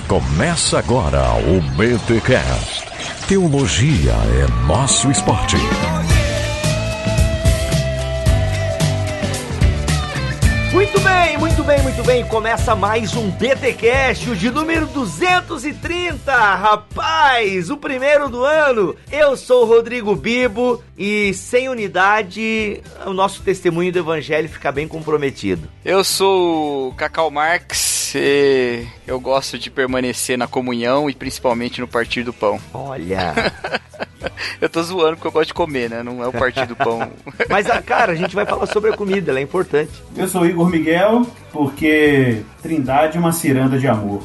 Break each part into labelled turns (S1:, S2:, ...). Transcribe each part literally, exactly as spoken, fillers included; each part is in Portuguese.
S1: Começa agora o BTcast. Teologia é nosso esporte.
S2: Muito bem, muito bem, muito bem. Começa mais um BTcast, o de número duzentos e trinta. Rapaz, o primeiro do ano. Eu sou o Rodrigo Bibo e sem unidade o nosso testemunho do evangelho fica bem comprometido.
S3: Eu sou o Cacau Marx e eu gosto de permanecer na comunhão e principalmente no partir do pão.
S2: Olha...
S3: Eu tô zoando porque eu gosto de comer, né? Não é o partir do pão.
S2: Mas, cara, a gente vai falar sobre a comida, ela é importante.
S4: Eu sou o Igor Miguel, porque Trindade é uma ciranda de amor.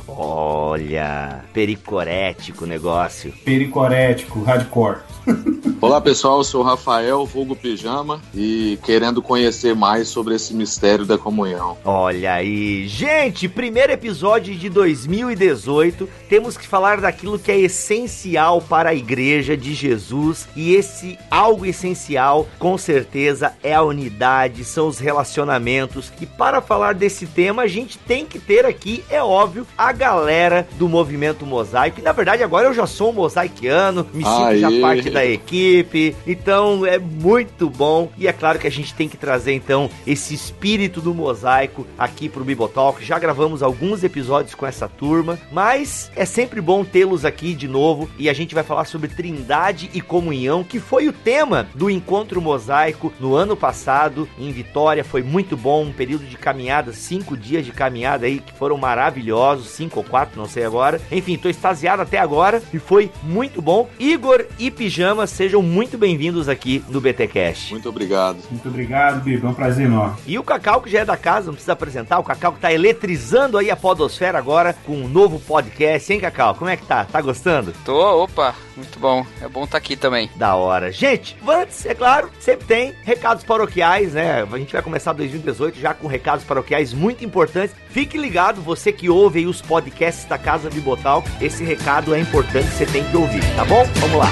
S2: Olha, pericorético o negócio.
S4: Pericorético, hardcore.
S5: Olá pessoal, eu sou o Rafael, vulgo Pijama, e querendo conhecer mais sobre esse mistério da comunhão.
S2: Olha aí, gente, primeiro episódio de dois mil e dezoito, temos que falar daquilo que é essencial para a igreja de Jesus, e esse algo essencial, com certeza, é a unidade, são os relacionamentos, e para falar desse tema, a gente tem que ter aqui, é óbvio, a galera do Movimento Mosaico, e na verdade agora eu já sou um mosaiquiano, me sinto
S5: Aê.
S2: já parte da equipe, então é muito bom, e é claro que a gente tem que trazer então esse espírito do mosaico aqui pro Bibotalk. Já gravamos alguns episódios com essa turma, mas é sempre bom tê-los aqui de novo, e a gente vai falar sobre Trindade e comunhão, que foi o tema do Encontro Mosaico no ano passado em Vitória. Foi muito bom, um período de caminhada, cinco dias de caminhada aí que foram maravilhosos, cinco ou quatro, não sei agora, enfim, tô extasiado até agora e foi muito bom. Igor e Pijama, sejam muito bem-vindos aqui no BTcast.
S5: Muito obrigado.
S4: Muito obrigado, Bibo, é um prazer enorme.
S2: E o Cacau, que já é da casa, não precisa apresentar, o Cacau que tá eletrizando aí a podosfera agora com um novo podcast, hein, Cacau? Como é que tá? Tá gostando?
S3: Tô, opa, muito bom. É bom estar aqui também.
S2: Da hora. Gente, antes, é claro, sempre tem recados paroquiais, né? A gente vai começar dois mil e dezoito já com recados paroquiais muito importantes. Fique ligado, você que ouve aí os podcasts da Casa Bibotal, esse recado é importante, você tem que ouvir, tá bom? Vamos lá.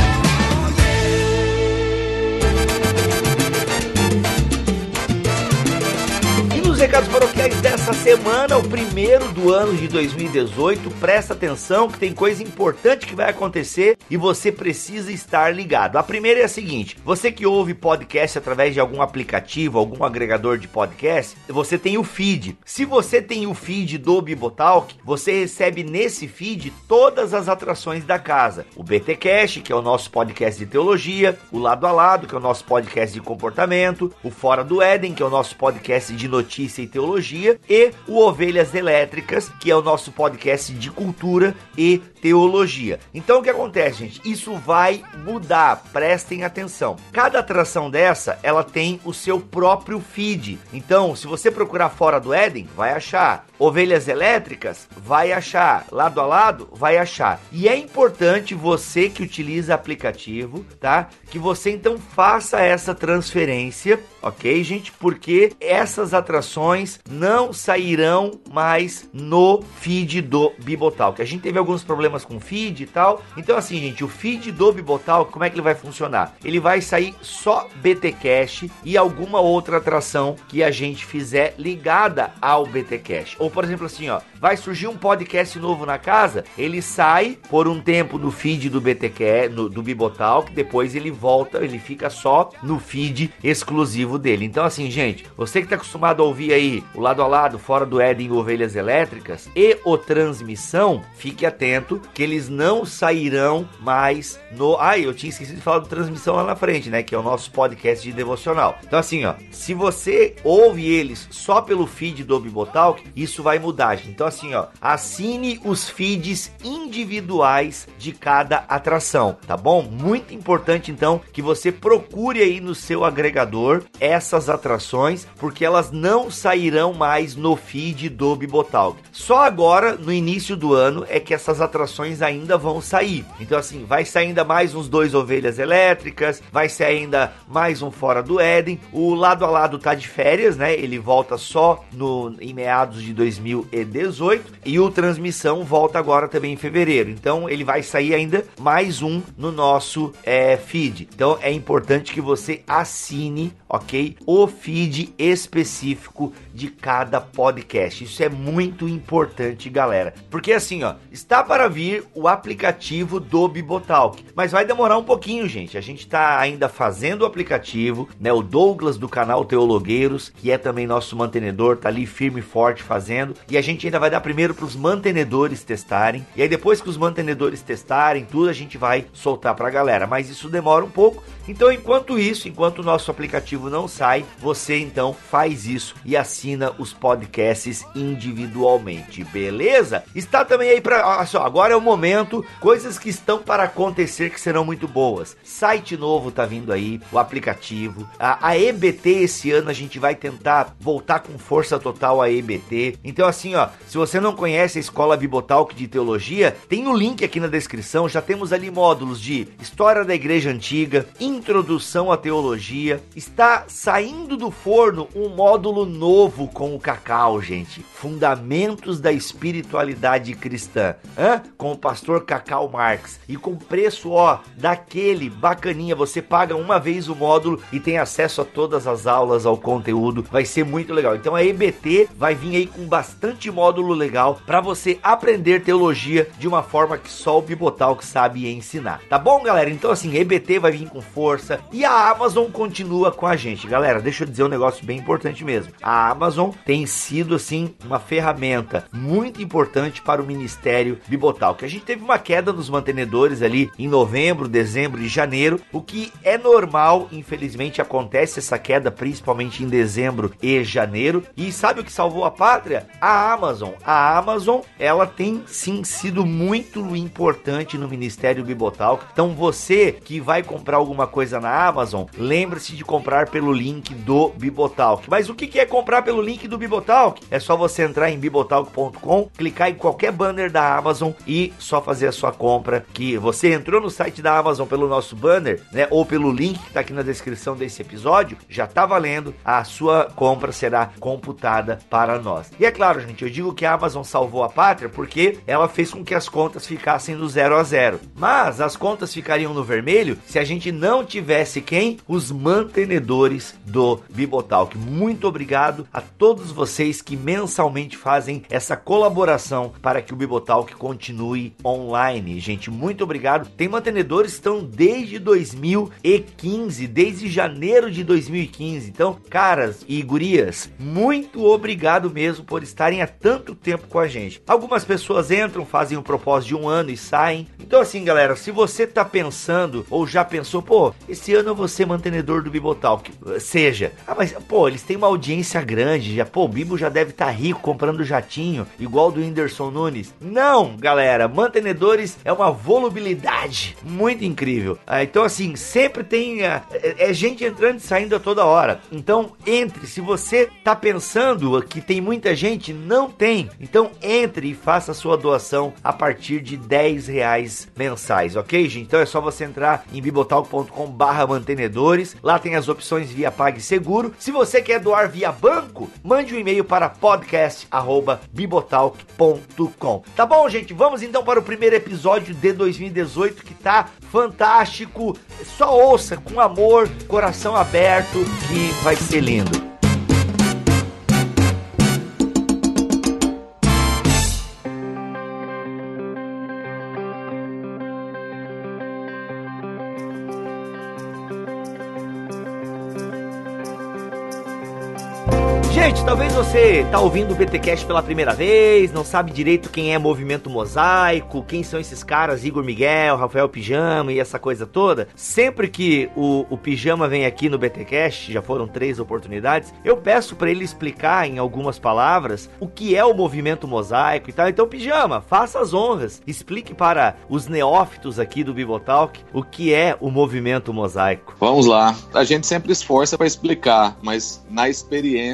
S2: Recados paroquiais dessa semana, o primeiro do ano de dois mil e dezoito. Presta atenção que tem coisa importante que vai acontecer e você precisa estar ligado. A primeira é a seguinte: você que ouve podcast através de algum aplicativo, algum agregador de podcast, você tem o feed. Se você tem o feed do Bibotalk, você recebe nesse feed todas as atrações da casa. O BTcast, que é o nosso podcast de teologia, o Lado a Lado, que é o nosso podcast de comportamento, o Fora do Éden, que é o nosso podcast de notícias e teologia, e o Ovelhas Elétricas, que é o nosso podcast de cultura e teologia. Então o que acontece, gente? Isso vai mudar, prestem atenção. Cada atração dessa, ela tem o seu próprio feed. Então, se você procurar Fora do Éden, vai achar. Ovelhas Elétricas, vai achar. Lado a Lado, vai achar. E é importante você que utiliza aplicativo, tá? Que você então faça essa transferência, ok, gente? Porque essas atrações não sairão mais no feed do Bibotalk. A gente teve alguns problemas com o feed e tal. Então assim, gente, o feed do Bibotalk, como é que ele vai funcionar? Ele vai sair só BTcast e alguma outra atração que a gente fizer ligada ao BTcast. Ou, por exemplo, assim, ó, vai surgir um podcast novo na casa, ele sai por um tempo no feed do BTcast, no, do Bibotalk, depois ele volta, ele fica só no feed exclusivo dele. Então assim, gente, você que tá acostumado a ouvir aí o Lado a Lado, Fora do Éden e Ovelhas Elétricas e o Transmissão, fique atento que eles não sairão mais no... Ah, eu tinha esquecido de falar do Transmissão lá na frente, né, que é o nosso podcast de devocional. Então assim, ó, se você ouve eles só pelo feed do Bibotalk, isso vai mudar, gente. Então assim, ó, assine os feeds individuais de cada atração, tá bom? Muito importante então que você procure aí no seu agregador essas atrações, porque elas não sairão mais no feed do Bibotalk. Só agora, no início do ano, é que essas atrações ainda vão sair. Então assim, vai sair ainda mais uns dois Ovelhas Elétricas, vai sair ainda mais um Fora do Éden. O Lado a Lado tá de férias, né? Ele volta só no, em meados de dois mil e dezoito, e o Transmissão volta agora também em fevereiro. Então ele vai sair ainda mais um no nosso é, feed. Então é importante que você assine ok? O feed específico de cada podcast. Isso é muito importante, galera. Porque assim, ó, está para vir o aplicativo do Bibotalk, mas vai demorar um pouquinho, gente. A gente tá ainda fazendo o aplicativo, né? O Douglas do canal Teologueiros, que é também nosso mantenedor, tá ali firme e forte fazendo. E a gente ainda vai dar primeiro para os mantenedores testarem. E aí depois que os mantenedores testarem tudo, a gente vai soltar pra galera. Mas isso demora um pouco. Então, enquanto isso, enquanto o nosso aplicativo não sai, você então faz isso e assina os podcasts individualmente, beleza? Está também aí para, olha só, agora é o momento, coisas que estão para acontecer que serão muito boas. Site novo tá vindo aí, o aplicativo. A, a E B T esse ano a gente vai tentar voltar com força total a E B T. Então assim, ó, se você não conhece a Escola Bibotalk de Teologia, tem o link aqui na descrição, já temos ali módulos de História da Igreja Antiga, Introdução à Teologia. Está saindo do forno um módulo novo com o Cacau, gente. Fundamentos da Espiritualidade Cristã. Hã? Com o pastor Cacau Marx. E com preço, ó, daquele bacaninha. Você paga uma vez o módulo e tem acesso a todas as aulas, ao conteúdo. Vai ser muito legal. Então a E B T vai vir aí com bastante módulo legal para você aprender teologia de uma forma que só o Bibotalk sabe ensinar. Tá bom, galera? Então assim, E B T vai vir com força. E a Amazon continua com a gente. Galera, deixa eu dizer um negócio bem importante mesmo. A Amazon tem sido, assim, uma ferramenta muito importante para o Ministério Bibotalk. A gente teve uma queda nos mantenedores ali em novembro, dezembro e janeiro, o que é normal, infelizmente acontece essa queda principalmente em dezembro e janeiro. E sabe o que salvou a pátria? A Amazon. A Amazon, ela tem sim sido muito importante no Ministério Bibotalk. Então você que vai comprar alguma coisa na Amazon, lembre-se de comprar pelo link do Bibotalk. Mas o que é comprar pelo link do Bibotalk? É só você entrar em bibotalk ponto com, clicar em qualquer banner da Amazon e só fazer a sua compra, que você entrou no site da Amazon pelo nosso banner, né, ou pelo link que tá aqui na descrição desse episódio, já tá valendo, a sua compra será computada para nós. E é claro, gente, eu digo que a Amazon salvou a pátria porque ela fez com que as contas ficassem do zero a zero. Mas as contas ficariam no vermelho se a gente não tivesse quem? Os mantenedores do Bibotalk. Muito obrigado a todos vocês que mensalmente fazem essa colaboração para que o Bibotalk continue online. Gente, muito obrigado. Tem mantenedores que estão desde dois mil e quinze, desde janeiro de dois mil e quinze. Então, caras e gurias, muito obrigado mesmo por estarem há tanto tempo com a gente. Algumas pessoas entram, fazem um propósito de um ano e saem. Então assim, galera, se você tá pensando ou já pensou, pô, esse ano eu vou ser mantenedor do Bibotalk, seja, ah, mas pô, eles têm uma audiência grande, já, pô, o Bibo já deve estar tá rico comprando jatinho, igual do Whindersson Nunes. Não, galera, mantenedores é uma volubilidade muito incrível. Ah, então assim, sempre tem ah, é, é gente entrando e saindo a toda hora. Então entre, se você tá pensando que tem muita gente, não tem. Então entre e faça a sua doação a partir de dez reais mensais, ok, gente? Então é só você entrar em bibotalk ponto com barra mantenedores, lá tem as opções via PagSeguro. Se você quer doar via banco, mande um e-mail para podcast arroba bibotalk ponto com. Tá bom, gente? Vamos então para o primeiro episódio de dois mil e dezoito, que tá fantástico. Só ouça com amor, coração aberto, que vai ser lindo. Gente, talvez você tá ouvindo o BTcast pela primeira vez, não sabe direito quem é Movimento Mosaico, quem são esses caras, Igor Miguel, Rafael Pijama e essa coisa toda. Sempre que o, o Pijama vem aqui no BTcast, já foram três oportunidades, eu peço pra ele explicar em algumas palavras o que é o Movimento Mosaico e tal. Então, Pijama, faça as honras, explique para os neófitos aqui do Bibotalk o que é o Movimento Mosaico.
S5: Vamos lá, a gente sempre esforça para explicar, mas na experiência mesmo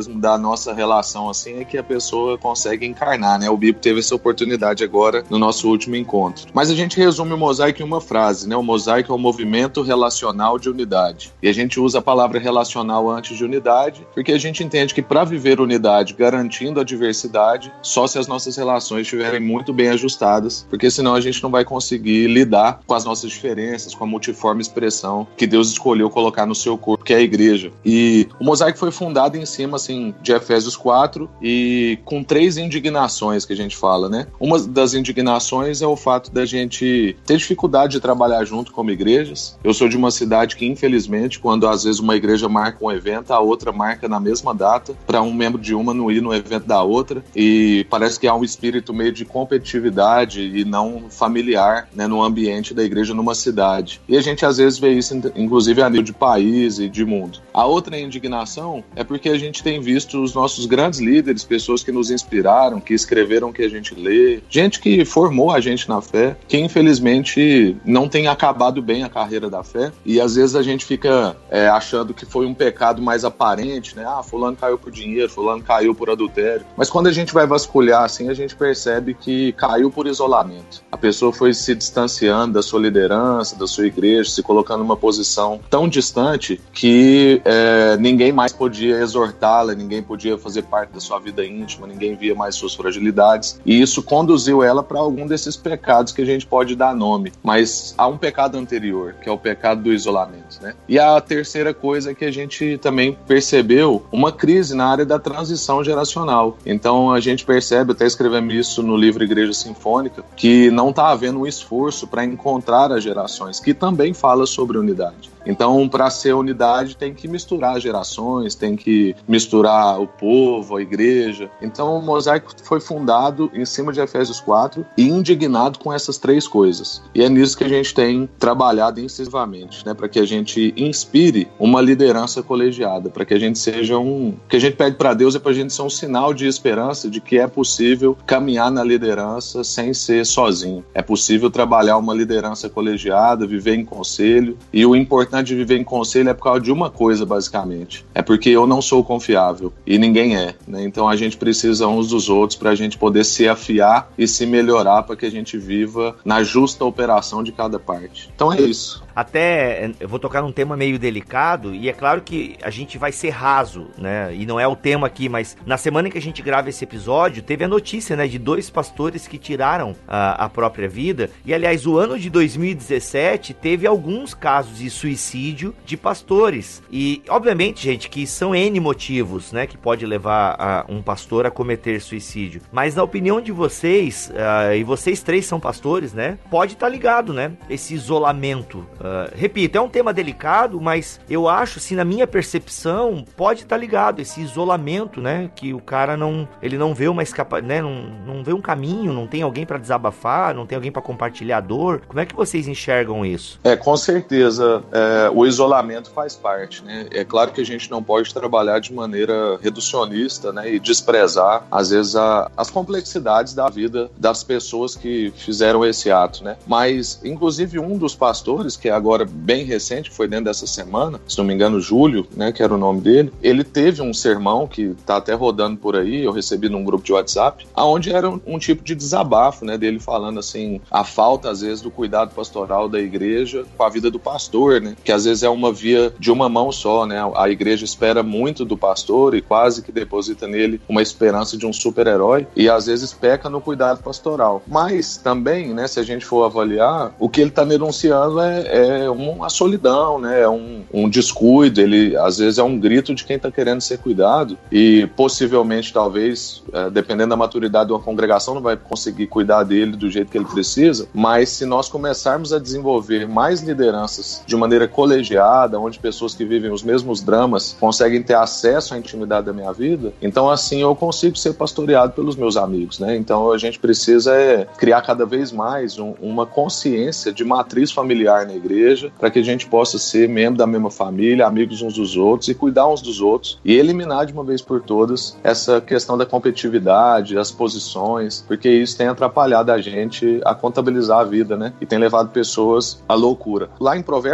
S5: mesmo da nossa relação assim é que a pessoa consegue encarnar, né? O Bibo teve essa oportunidade agora no nosso último encontro. Mas a gente resume o mosaico em uma frase, né? O mosaico é um movimento relacional de unidade. E a gente usa a palavra relacional antes de unidade, porque a gente entende que para viver unidade, garantindo a diversidade, só se as nossas relações estiverem muito bem ajustadas, porque senão a gente não vai conseguir lidar com as nossas diferenças, com a multiforme expressão que Deus escolheu colocar no seu corpo, que é a igreja. E o mosaico foi fundado em cima, assim, de Efésios quatro e com três indignações que a gente fala, né? Uma das indignações é o fato da gente ter dificuldade de trabalhar junto como igrejas. Eu sou de uma cidade que, infelizmente, quando às vezes uma igreja marca um evento, a outra marca na mesma data, para um membro de uma não ir no evento da outra, e parece que há um espírito meio de competitividade e não familiar, né, no ambiente da igreja numa cidade. E a gente às vezes vê isso, inclusive a nível de país e de mundo. A outra indignação é porque a gente tem visto os nossos grandes líderes, pessoas que nos inspiraram, que escreveram o que a gente lê, gente que formou a gente na fé, que infelizmente não tem acabado bem a carreira da fé, e às vezes a gente fica é, achando que foi um pecado mais aparente, né? Ah, fulano caiu por dinheiro, fulano caiu por adultério. Mas quando a gente vai vasculhar assim, a gente percebe que caiu por isolamento. A pessoa foi se distanciando da sua liderança, da sua igreja, se colocando numa posição tão distante que é, ninguém mais podia exortá-la, ninguém podia fazer parte da sua vida íntima, ninguém via mais suas fragilidades, e isso conduziu ela para algum desses pecados que a gente pode dar nome, mas há um pecado anterior, que é o pecado do isolamento, né? E a terceira coisa é que a gente também percebeu uma crise na área da transição geracional. Então a gente percebe, até escrevemos isso no livro Igreja Sinfônica, que não está havendo um esforço para encontrar as gerações, que também fala sobre unidade. Então, para ser unidade, tem que misturar gerações, tem que misturar o povo, a igreja. Então, o Mosaico foi fundado em cima de Efésios quatro e indignado com essas três coisas. E é nisso que a gente tem trabalhado incisivamente, né? Para que a gente inspire uma liderança colegiada, para que a gente seja um... O que a gente pede para Deus é para a gente ser um sinal de esperança de que é possível caminhar na liderança sem ser sozinho. É possível trabalhar uma liderança colegiada, viver em conselho, e o importante de viver em conselho é por causa de uma coisa, basicamente. É porque eu não sou confiável e ninguém é, né? Então a gente precisa uns dos outros para a gente poder se afiar e se melhorar para que a gente viva na justa operação de cada parte. Então é isso.
S2: Até, eu vou tocar num tema meio delicado, e é claro que a gente vai ser raso, né? E não é o tema aqui, mas na semana em que a gente grava esse episódio, teve a notícia, né, de dois pastores que tiraram a, a própria vida. E, aliás, o ano de dois mil e dezessete teve alguns casos de suicídio de pastores. E, obviamente, gente, que são N motivos, né, que pode levar a, um pastor a cometer suicídio. Mas, na opinião de vocês, uh, e vocês três são pastores, né, pode estar ligado, né, esse isolamento. Uh, repito, é um tema delicado, mas eu acho, assim, na minha percepção, pode estar ligado esse isolamento, né, que o cara não, ele não vê uma escapa, né, não, não vê um caminho, não tem alguém para desabafar, não tem alguém para compartilhar a dor. Como é que vocês enxergam isso?
S5: É, com certeza, é, o isolamento faz parte, né? É claro que a gente não pode trabalhar de maneira reducionista, né, e desprezar, às vezes, a, as complexidades da vida das pessoas que fizeram esse ato, né? Mas, inclusive, um dos pastores, que é agora bem recente, foi dentro dessa semana, se não me engano, Júlio, né, que era o nome dele, ele teve um sermão que tá até rodando por aí, eu recebi num grupo de WhatsApp, aonde era um, um tipo de desabafo, né, dele falando assim, a falta, às vezes, do cuidado pastoral da igreja com a vida do pastor, né, que às vezes é uma via de uma mão só, né, a igreja espera muito do pastor e quase que deposita nele uma esperança de um super-herói, e às vezes peca no cuidado pastoral. Mas também, né, se a gente for avaliar, o que ele tá denunciando é, é é uma solidão, né? É um, um descuido, ele às vezes é um grito de quem está querendo ser cuidado, e possivelmente, talvez, é, dependendo da maturidade de uma congregação, não vai conseguir cuidar dele do jeito que ele precisa, mas se nós começarmos a desenvolver mais lideranças de maneira colegiada, onde pessoas que vivem os mesmos dramas conseguem ter acesso à intimidade da minha vida, então assim eu consigo ser pastoreado pelos meus amigos, né? Então a gente precisa é, criar cada vez mais um, uma consciência de matriz familiar na igreja, para que a gente possa ser membro da mesma família, amigos uns dos outros e cuidar uns dos outros e eliminar de uma vez por todas essa questão da competitividade, as posições, porque isso tem atrapalhado a gente a contabilizar a vida, né? E tem levado pessoas à loucura. Lá em Provérbios diz,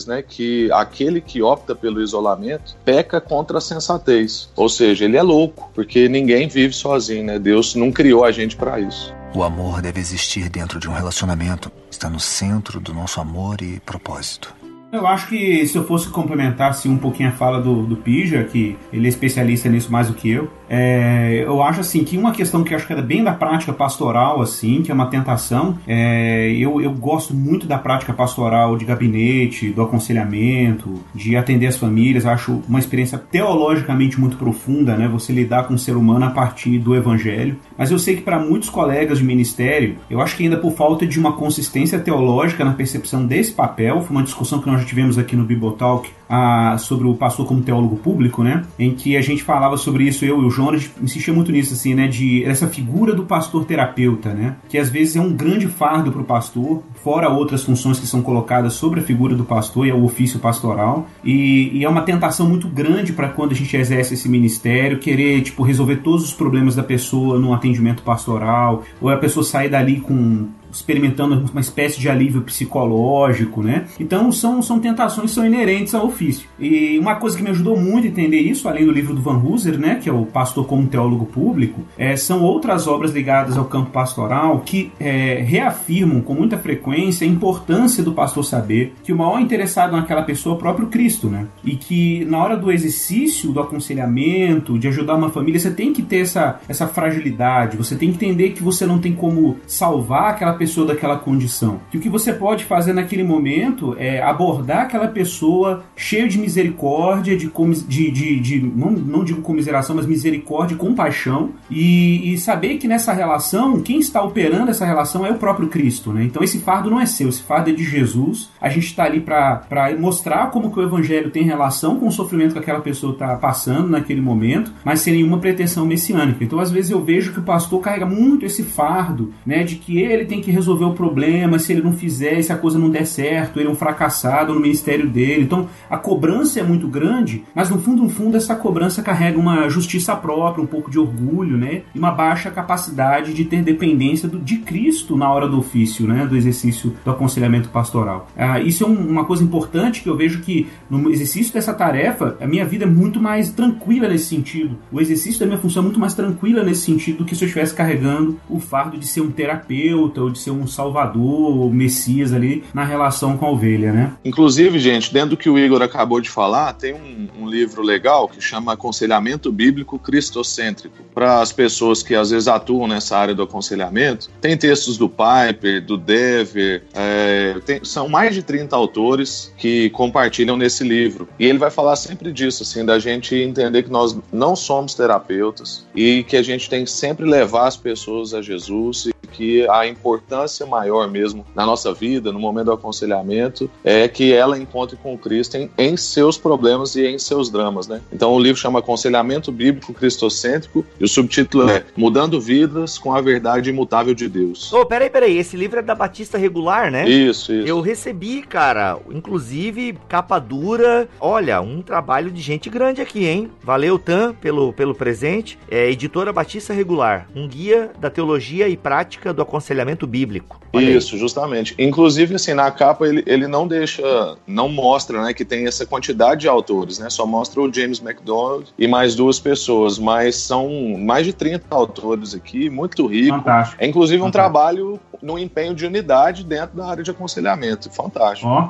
S5: diz, né, que aquele que opta pelo isolamento peca contra a sensatez. Ou seja, ele é louco, porque ninguém vive sozinho, né? Deus não criou a gente para isso.
S6: O amor deve existir dentro de um relacionamento. Está no centro do nosso amor e propósito.
S4: Eu acho que se eu fosse complementar assim, um pouquinho a fala do, do Pija, que ele é especialista nisso mais do que eu, é, eu acho assim que uma questão que eu acho que é bem da prática pastoral, assim, que é uma tentação, é, eu, eu gosto muito da prática pastoral de gabinete, do aconselhamento, de atender as famílias. Eu acho uma experiência teologicamente muito profunda, né? Você lidar com o ser humano a partir do evangelho. Mas eu sei que para muitos colegas de ministério, eu acho que ainda por falta de uma consistência teológica na percepção desse papel, foi uma discussão que nós tivemos aqui no Bibotalk ah, sobre o pastor como teólogo público, né? Em que a gente falava sobre isso, eu e o Jonas, a gente insistia muito nisso, assim, né? De essa figura do pastor terapeuta, né? Que às vezes é um grande fardo para o pastor, fora outras funções que são colocadas sobre a figura do pastor e é o ofício pastoral. E, e é uma tentação muito grande para quando a gente exerce esse ministério, querer, tipo, resolver todos os problemas da pessoa num atendimento pastoral, ou a pessoa sair dali com... experimentando uma espécie de alívio psicológico, né? Então são, são tentações que são inerentes ao ofício. E uma coisa que me ajudou muito a entender isso, além do livro do Van Hooser, né, que é o Pastor como Teólogo Público, é, são outras obras ligadas ao campo pastoral que é, reafirmam com muita frequência a importância do pastor saber que o maior interessado naquela pessoa é o próprio Cristo, né? E que na hora do exercício, do aconselhamento, de ajudar uma família, você tem que ter essa, essa fragilidade, você tem que entender que você não tem como salvar aquela pessoa pessoa daquela condição. Que o que você pode fazer naquele momento é abordar aquela pessoa cheio de misericórdia, de, de, de, de não, não digo comiseração, mas misericórdia e compaixão, e, e saber que nessa relação, quem está operando essa relação é o próprio Cristo, né? Então esse fardo não é seu, esse fardo é de Jesus. A gente está ali para mostrar como que o evangelho tem relação com o sofrimento que aquela pessoa está passando naquele momento, mas sem nenhuma pretensão messiânica. Então às vezes eu vejo que o pastor carrega muito esse fardo, né, de que ele tem que resolver o problema, se ele não fizer, se a coisa não der certo, ele é um fracassado no ministério dele. Então a cobrança é muito grande, mas no fundo, no fundo, essa cobrança carrega uma justiça própria, um pouco de orgulho, né, e uma baixa capacidade de ter dependência do, de Cristo na hora do ofício, né, do exercício do aconselhamento pastoral. Ah, isso é um, uma coisa importante que eu vejo que no exercício dessa tarefa, a minha vida é muito mais tranquila nesse sentido. O exercício da minha função é muito mais tranquila nesse sentido do que se eu estivesse carregando o fardo de ser um terapeuta ou de ser um salvador ou messias ali na relação com a ovelha, né?
S5: Inclusive, gente, dentro do que o Igor acabou de falar, tem um, um livro legal que chama Aconselhamento Bíblico Cristocêntrico. Para as pessoas que às vezes atuam nessa área do aconselhamento, tem textos do Piper, do Dever, é, tem, são mais de trinta autores que compartilham nesse livro. E ele vai falar sempre disso, assim, da gente entender que nós não somos terapeutas e que a gente tem que sempre levar as pessoas a Jesus e que a importância maior mesmo na nossa vida, no momento do aconselhamento, é que ela encontre com Cristo em, em seus problemas e em seus dramas, né? Então o livro chama Aconselhamento Bíblico Cristocêntrico e o subtítulo é Mudando Vidas com a Verdade Imutável de Deus.
S2: Ô, oh, peraí, peraí, esse livro é da Batista Regular, né?
S5: Isso, isso.
S2: Eu recebi, cara, inclusive capa dura, olha, um trabalho de gente grande aqui, hein? Valeu, Tan, pelo, pelo presente. É Editora Batista Regular, um guia da teologia e prática do aconselhamento bíblico. Olha
S5: Isso,
S2: aí.
S5: Justamente. Inclusive, assim, na capa ele, ele não deixa, não mostra, né, que tem essa quantidade de autores, né? Só mostra o James MacDonald e mais duas pessoas, mas são mais de trinta autores aqui, muito rico.
S4: Fantástico.
S5: É inclusive um
S4: Fantástico.
S5: trabalho no empenho de unidade dentro da área de aconselhamento. Fantástico.
S4: Ó,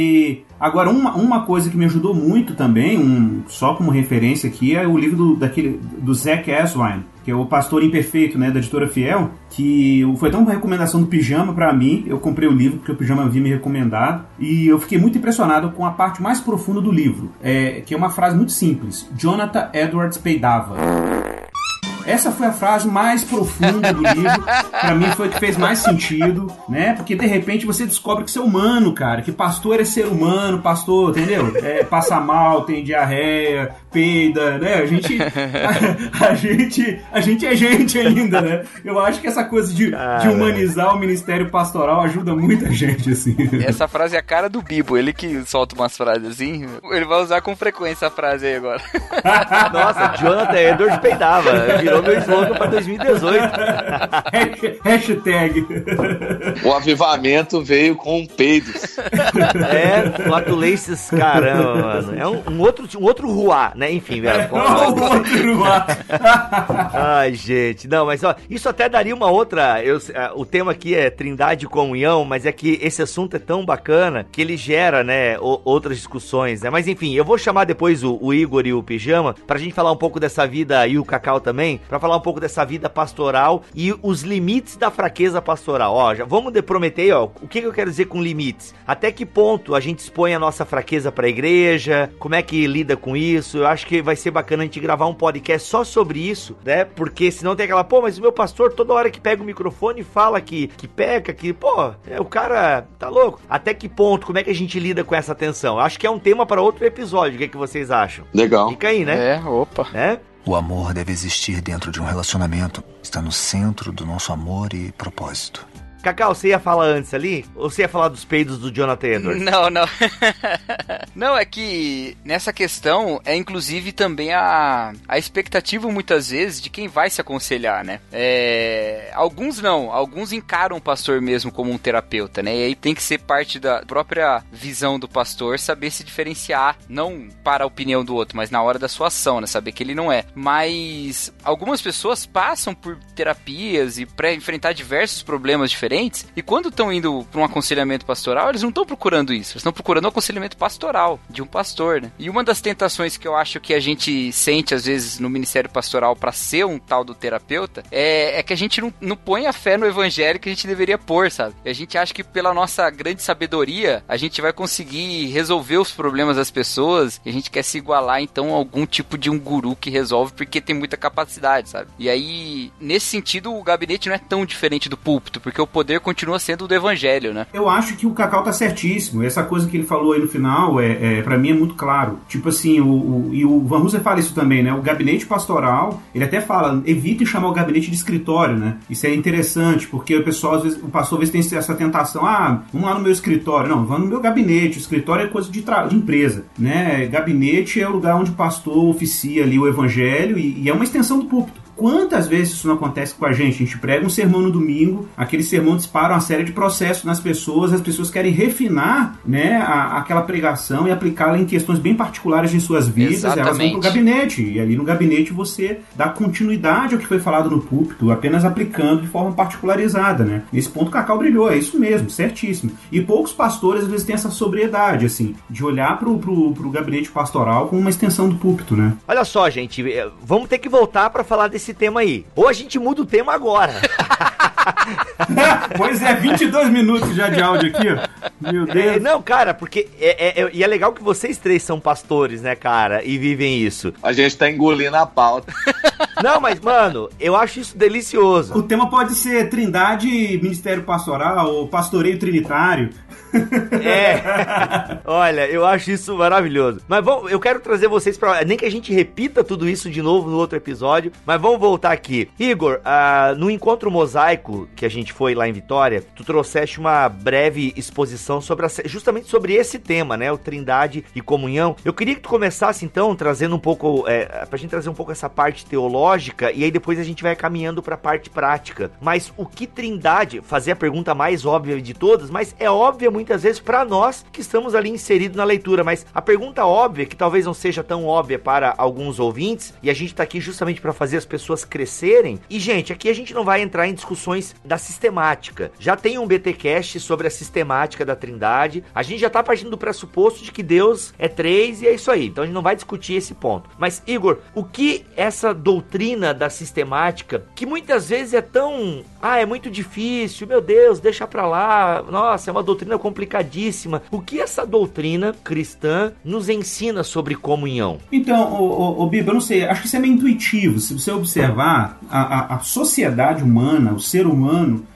S4: e agora uma, uma coisa que me ajudou muito também, um, só como referência aqui, é o livro do, daquele, do Zach Eswine, que é o Pastor Imperfeito, né, da Editora Fiel, que foi tão uma recomendação do Pijama pra mim. Eu comprei o livro porque o Pijama havia me recomendado e eu fiquei muito impressionado com a parte mais profunda do livro, é, que é uma frase muito simples: Jonathan Edwards peidava. Essa foi a frase mais profunda do livro. Pra mim foi a que fez mais sentido, né? Porque de repente você descobre que você é humano, cara. Que pastor é ser humano, pastor, entendeu? É, passa mal, tem diarreia, peida, né? A gente, a, a gente, a gente é gente ainda, né? Eu acho que essa coisa de, de humanizar o ministério pastoral ajuda muita gente, assim.
S3: Essa frase é a cara do Bibo, ele que solta umas frases assim. Ele vai usar com frequência a frase aí agora.
S2: Nossa, Jonathan Edwards peidava. virou meu slogan pra dois mil e dezoito.
S4: Hashtag.
S5: O avivamento veio com peidos.
S2: É, flatulências, caramba, mano. É um, um outro, um outro ruá, né? Enfim, velho.
S4: Um outro ruá.
S2: Ai, gente. Não, mas ó, isso até daria uma outra... Eu, o tema aqui é Trindade e Comunhão, mas é que esse assunto é tão bacana que ele gera, né, o, outras discussões, né? Mas enfim, eu vou chamar depois o, o Igor e o Pijama pra gente falar um pouco dessa vida, e o Cacau também, pra falar um pouco dessa vida pastoral e os limites da fraqueza pastoral. Ó, já vamos prometer, ó, o que, que eu quero dizer com limites? Até que ponto a gente expõe a nossa fraqueza pra igreja? Como é que lida com isso? Eu acho que vai ser bacana a gente gravar um podcast só sobre isso, né? Porque senão tem aquela, pô, mas o meu pastor toda hora que pega o microfone fala que, que peca, que, pô, é, o cara tá louco. Até que ponto, como é que a gente lida com essa tensão? Acho que é um tema para outro episódio, o que, é que vocês acham?
S5: Legal.
S2: Fica aí, né?
S3: É, opa.
S2: É?
S6: O amor deve existir dentro de um relacionamento. Está no centro do nosso amor e propósito.
S2: Cacau, você ia falar antes ali? Ou você ia falar dos peidos do Jonathan Edwards?
S3: Não, não. Não, é que nessa questão é inclusive também a, a expectativa muitas vezes de quem vai se aconselhar, né? É, alguns não, alguns encaram o pastor mesmo como um terapeuta, né? E aí tem que ser parte da própria visão do pastor saber se diferenciar, não para a opinião do outro, mas na hora da sua ação, né? Saber que ele não é. Mas algumas pessoas passam por terapias e para enfrentar diversos problemas diferentes. E quando estão indo para um aconselhamento pastoral, eles não estão procurando isso, eles estão procurando um aconselhamento pastoral de um pastor, né? E uma das tentações que eu acho que a gente sente às vezes no ministério pastoral para ser um tal do terapeuta é, é que a gente não, não põe a fé no evangelho que a gente deveria pôr, sabe? E a gente acha que pela nossa grande sabedoria a gente vai conseguir resolver os problemas das pessoas e a gente quer se igualar então a algum tipo de um guru que resolve porque tem muita capacidade, sabe? E aí, nesse sentido, o gabinete não é tão diferente do púlpito, porque o poder continua sendo o do evangelho, né?
S4: Eu acho que o Cacau tá certíssimo. Essa coisa que ele falou aí no final, é, é, pra mim é muito claro. Tipo assim, o, o, e o Van Hooser fala isso também, né? O gabinete pastoral, ele até fala, evite chamar o gabinete de escritório, né? Isso é interessante, porque o pessoal, às vezes, o pastor às vezes tem essa tentação, ah, vamos lá no meu escritório. Não, vamos no meu gabinete. O escritório é coisa de, tra- de empresa, né? Gabinete é o lugar onde o pastor oficia ali o evangelho e, e é uma extensão do púlpito. Quantas vezes isso não acontece com a gente? A gente prega um sermão no domingo, aquele sermão dispara uma série de processos nas pessoas, as pessoas querem refinar, né, a, aquela pregação e aplicá-la em questões bem particulares de suas vidas.
S3: Exatamente.
S4: Elas vão pro gabinete, e ali no gabinete você dá continuidade ao que foi falado no púlpito, apenas aplicando de forma particularizada, né? Nesse ponto o Cacau brilhou, é isso mesmo, certíssimo. E poucos pastores às vezes têm essa sobriedade, assim, de olhar pro, pro, pro gabinete pastoral como uma extensão do púlpito, né?
S2: Olha só, gente, vamos ter que voltar para falar desse esse tema aí. Ou a gente muda o tema agora.
S4: Pois é, vinte e dois minutos já de áudio aqui, ó. Meu Deus.
S2: É, não, cara, porque é, é, e é legal que vocês três são pastores, né, cara, e vivem isso.
S5: A gente tá engolindo a pauta.
S2: Não, mas, mano, eu acho isso delicioso.
S4: O tema pode ser Trindade, Ministério Pastoral, ou Pastoreio Trinitário.
S2: É, olha, eu acho isso maravilhoso. Mas vamos, eu quero trazer vocês pra... Nem que a gente repita tudo isso de novo no outro episódio, mas vamos voltar aqui. Igor, uh, no Encontro Mosaico, que a gente foi lá em Vitória, tu trouxeste uma breve exposição sobre a... justamente sobre esse tema, né, o Trindade e Comunhão. Eu queria que tu começasse, então, trazendo um pouco, é, pra gente trazer um pouco essa parte teológica, e aí depois a gente vai caminhando pra parte prática. Mas o que Trindade... Fazer a pergunta mais óbvia de todas, mas é óbvia muito muitas vezes para nós que estamos ali inseridos na leitura, mas a pergunta óbvia, que talvez não seja tão óbvia para alguns ouvintes, e a gente tá aqui justamente para fazer as pessoas crescerem, e gente, aqui a gente não vai entrar em discussões da sistemática, já tem um B T Cast sobre a sistemática da Trindade, a gente já tá partindo do pressuposto de que Deus é três e é isso aí, então a gente não vai discutir esse ponto. Mas Igor, o que essa doutrina da sistemática, que muitas vezes é tão, ah, é muito difícil, meu Deus, deixa pra lá, nossa, é uma doutrina complicadíssima. O que essa doutrina cristã nos ensina sobre comunhão?
S4: Então, o, o, o Biba, eu não sei, acho que isso é meio intuitivo. Se você observar, a, a, a sociedade humana, o ser humano, ele vive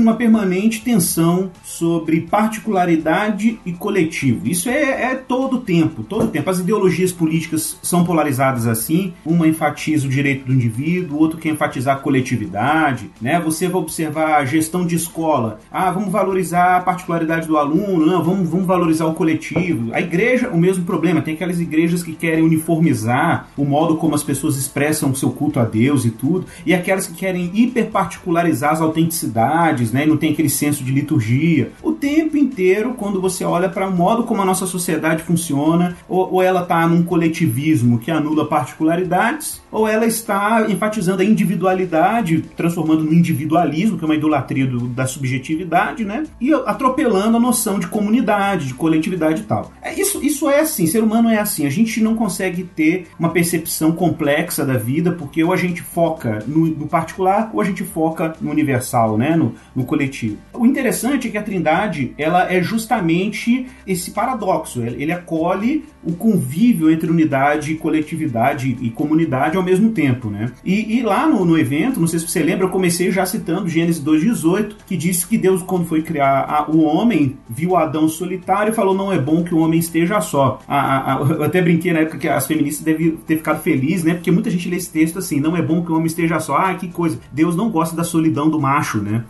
S4: numa permanente tensão sobre particularidade e coletivo. Isso é, é todo o tempo, todo o tempo. As ideologias políticas são polarizadas assim, uma enfatiza o direito do indivíduo, o outro quer enfatizar a coletividade, né? Você vai observar a gestão de escola, ah, vamos valorizar a particularidade do aluno, não, vamos, vamos valorizar o coletivo. A igreja, o mesmo problema, tem aquelas igrejas que querem uniformizar o modo como as pessoas expressam o seu culto a Deus e tudo, e aquelas que querem hiperparticularizar as autenticidades, né? E não tem aquele senso de liturgia. O tempo inteiro, quando você olha para o modo como a nossa sociedade funciona, ou, ou ela está num coletivismo que anula particularidades, ou ela está enfatizando a individualidade, transformando no individualismo, que é uma idolatria do, da subjetividade, né? E atropelando a noção de comunidade, de coletividade e tal. É, isso, isso é assim, ser humano é assim. A gente não consegue ter uma percepção complexa da vida, porque ou a gente foca no, no particular, ou a gente foca no universal, né? no, no coletivo. O interessante é que a Trindade, ela é justamente esse paradoxo. Ele acolhe o convívio entre unidade, coletividade e comunidade ao mesmo tempo, né? E, e lá no, no evento, não sei se você lembra, eu comecei já citando Gênesis dois, dezoito, que disse que Deus, quando foi criar a, o homem, viu Adão solitário e falou, não é bom que o homem esteja só. A, a, a, eu até brinquei na época que as feministas devem ter ficado felizes, né? Porque muita gente lê esse texto assim, não é bom que o homem esteja só. Ah, que coisa. Deus não gosta da solidão do macho, né?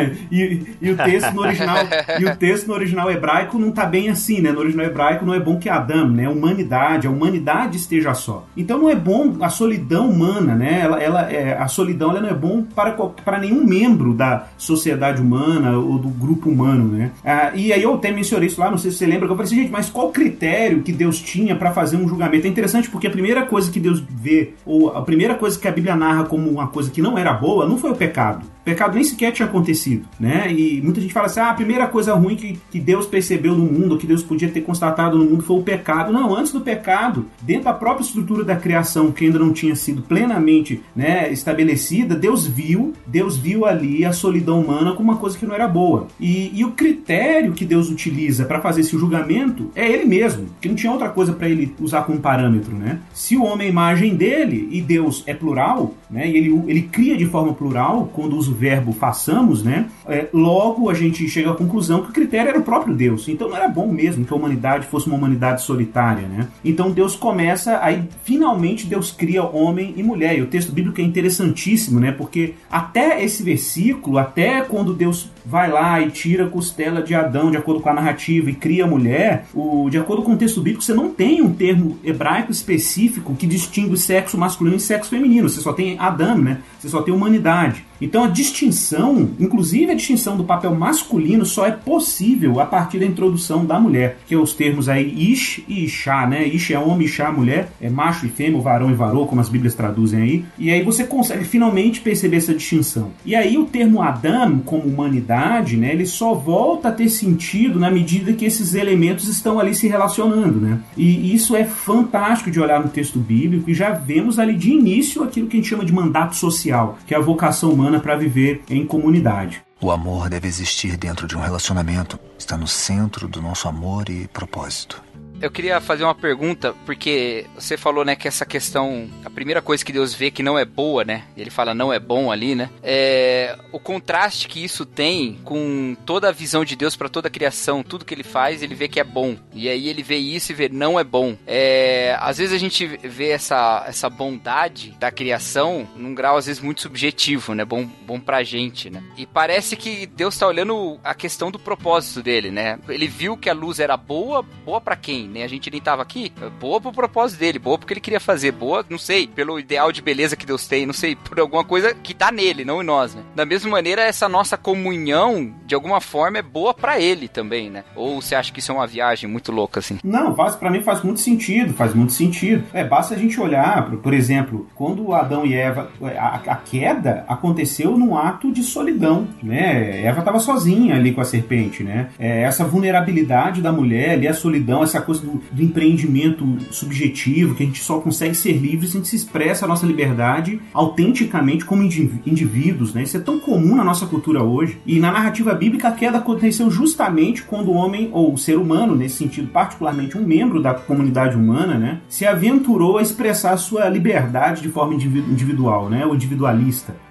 S4: E, e, o texto no original, e o texto no original hebraico não tá bem assim, né? No original hebraico não é bom que Adão, né? A humanidade, a humanidade esteja só. Então não é bom a solidão humana, né? Ela, ela é, a solidão ela não é bom para, para nenhum membro da sociedade humana ou do grupo humano, né? Ah, e aí eu até mencionei isso lá, não sei se você lembra, que eu falei assim, gente, mas qual critério que Deus tinha para fazer um julgamento? É interessante porque a primeira coisa que Deus vê, ou a primeira coisa que a Bíblia narra como uma coisa que não era boa, não foi o pecado. O pecado nem sequer tinha acontecido, né? E muita gente fala assim, ah, a primeira coisa ruim que, que Deus percebeu no mundo, que Deus podia ter constatado no mundo foi o pecado. Não, antes do pecado, dentro da própria estrutura da criação, que ainda não tinha sido plenamente, né, estabelecida, Deus viu, Deus viu ali a solidão humana como uma coisa que não era boa. E, e o critério que Deus utiliza para fazer esse julgamento é ele mesmo, que não tinha outra coisa para ele usar como parâmetro, né? Se o homem é a imagem dele e Deus é plural, né, e ele, ele cria de forma plural, quando usa o verbo façamos, né, é, logo a gente chega à conclusão que o critério era o próprio Deus. Então não era bom mesmo que a humanidade fosse uma humanidade solitária, né? Então Deus começa, aí finalmente Deus cria homem e mulher. E o texto bíblico é interessantíssimo, né? Porque até esse versículo, até quando Deus vai lá e tira a costela de Adão, de acordo com a narrativa, e cria a mulher, o, de acordo com o texto bíblico, você não tem um termo hebraico específico que distingue o sexo masculino e sexo feminino. Você só tem Adão, né? Você só tem humanidade. Então a distinção, inclusive a distinção do papel masculino, só é possível a partir da introdução da mulher, que é os termos aí Ish e Ishá, né? Ish é homem, Ishá é mulher, é macho e fêmea, varão e varô, como as bíblias traduzem aí. E aí você consegue finalmente perceber essa distinção. E aí o termo Adão, como humanidade, né? Ele só volta a ter sentido na medida que esses elementos estão ali se relacionando, né? E isso é fantástico de olhar no texto bíblico, e já vemos ali de início aquilo que a gente chama de mandato social, que é a vocação humana para viver em comunidade.
S6: O amor deve existir dentro de um relacionamento. Está no centro do nosso amor e propósito.
S3: Eu queria fazer uma pergunta, porque você falou, né, que essa questão, a primeira coisa que Deus vê que não é boa, né, ele fala não é bom ali, né, é o contraste que isso tem com toda a visão de Deus para toda a criação, tudo que ele faz, ele vê que é bom, e aí ele vê isso e vê não é bom. É, às vezes a gente vê essa, essa bondade da criação num grau, às vezes, muito subjetivo, né, bom, bom pra gente, né, e parece que Deus tá olhando a questão do propósito dele, né, ele viu que a luz era boa, boa pra quem? Nem a gente nem tava aqui, boa pro propósito dele, boa porque ele queria fazer, boa, não sei, pelo ideal de beleza que Deus tem, não sei, por alguma coisa que tá nele, não em nós, né? Da mesma maneira, essa nossa comunhão, de alguma forma, é boa pra ele também, né? Ou você acha que isso é uma viagem muito louca, assim?
S4: Não, faz, pra mim faz muito sentido, faz muito sentido. É, basta a gente olhar, por exemplo, quando Adão e Eva, a, a queda aconteceu num ato de solidão, né? Eva tava sozinha ali com a serpente, né? É, essa vulnerabilidade da mulher ali, a solidão, essa coisa Do, do empreendimento subjetivo, que a gente só consegue ser livre se a gente se expressa a nossa liberdade autenticamente como indivíduos, né? Isso é tão comum na nossa cultura hoje. E na narrativa bíblica, a queda aconteceu justamente quando o homem, ou o ser humano, nesse sentido, particularmente um membro da comunidade humana, né, se aventurou a expressar a sua liberdade de forma individual, né, ou individualista.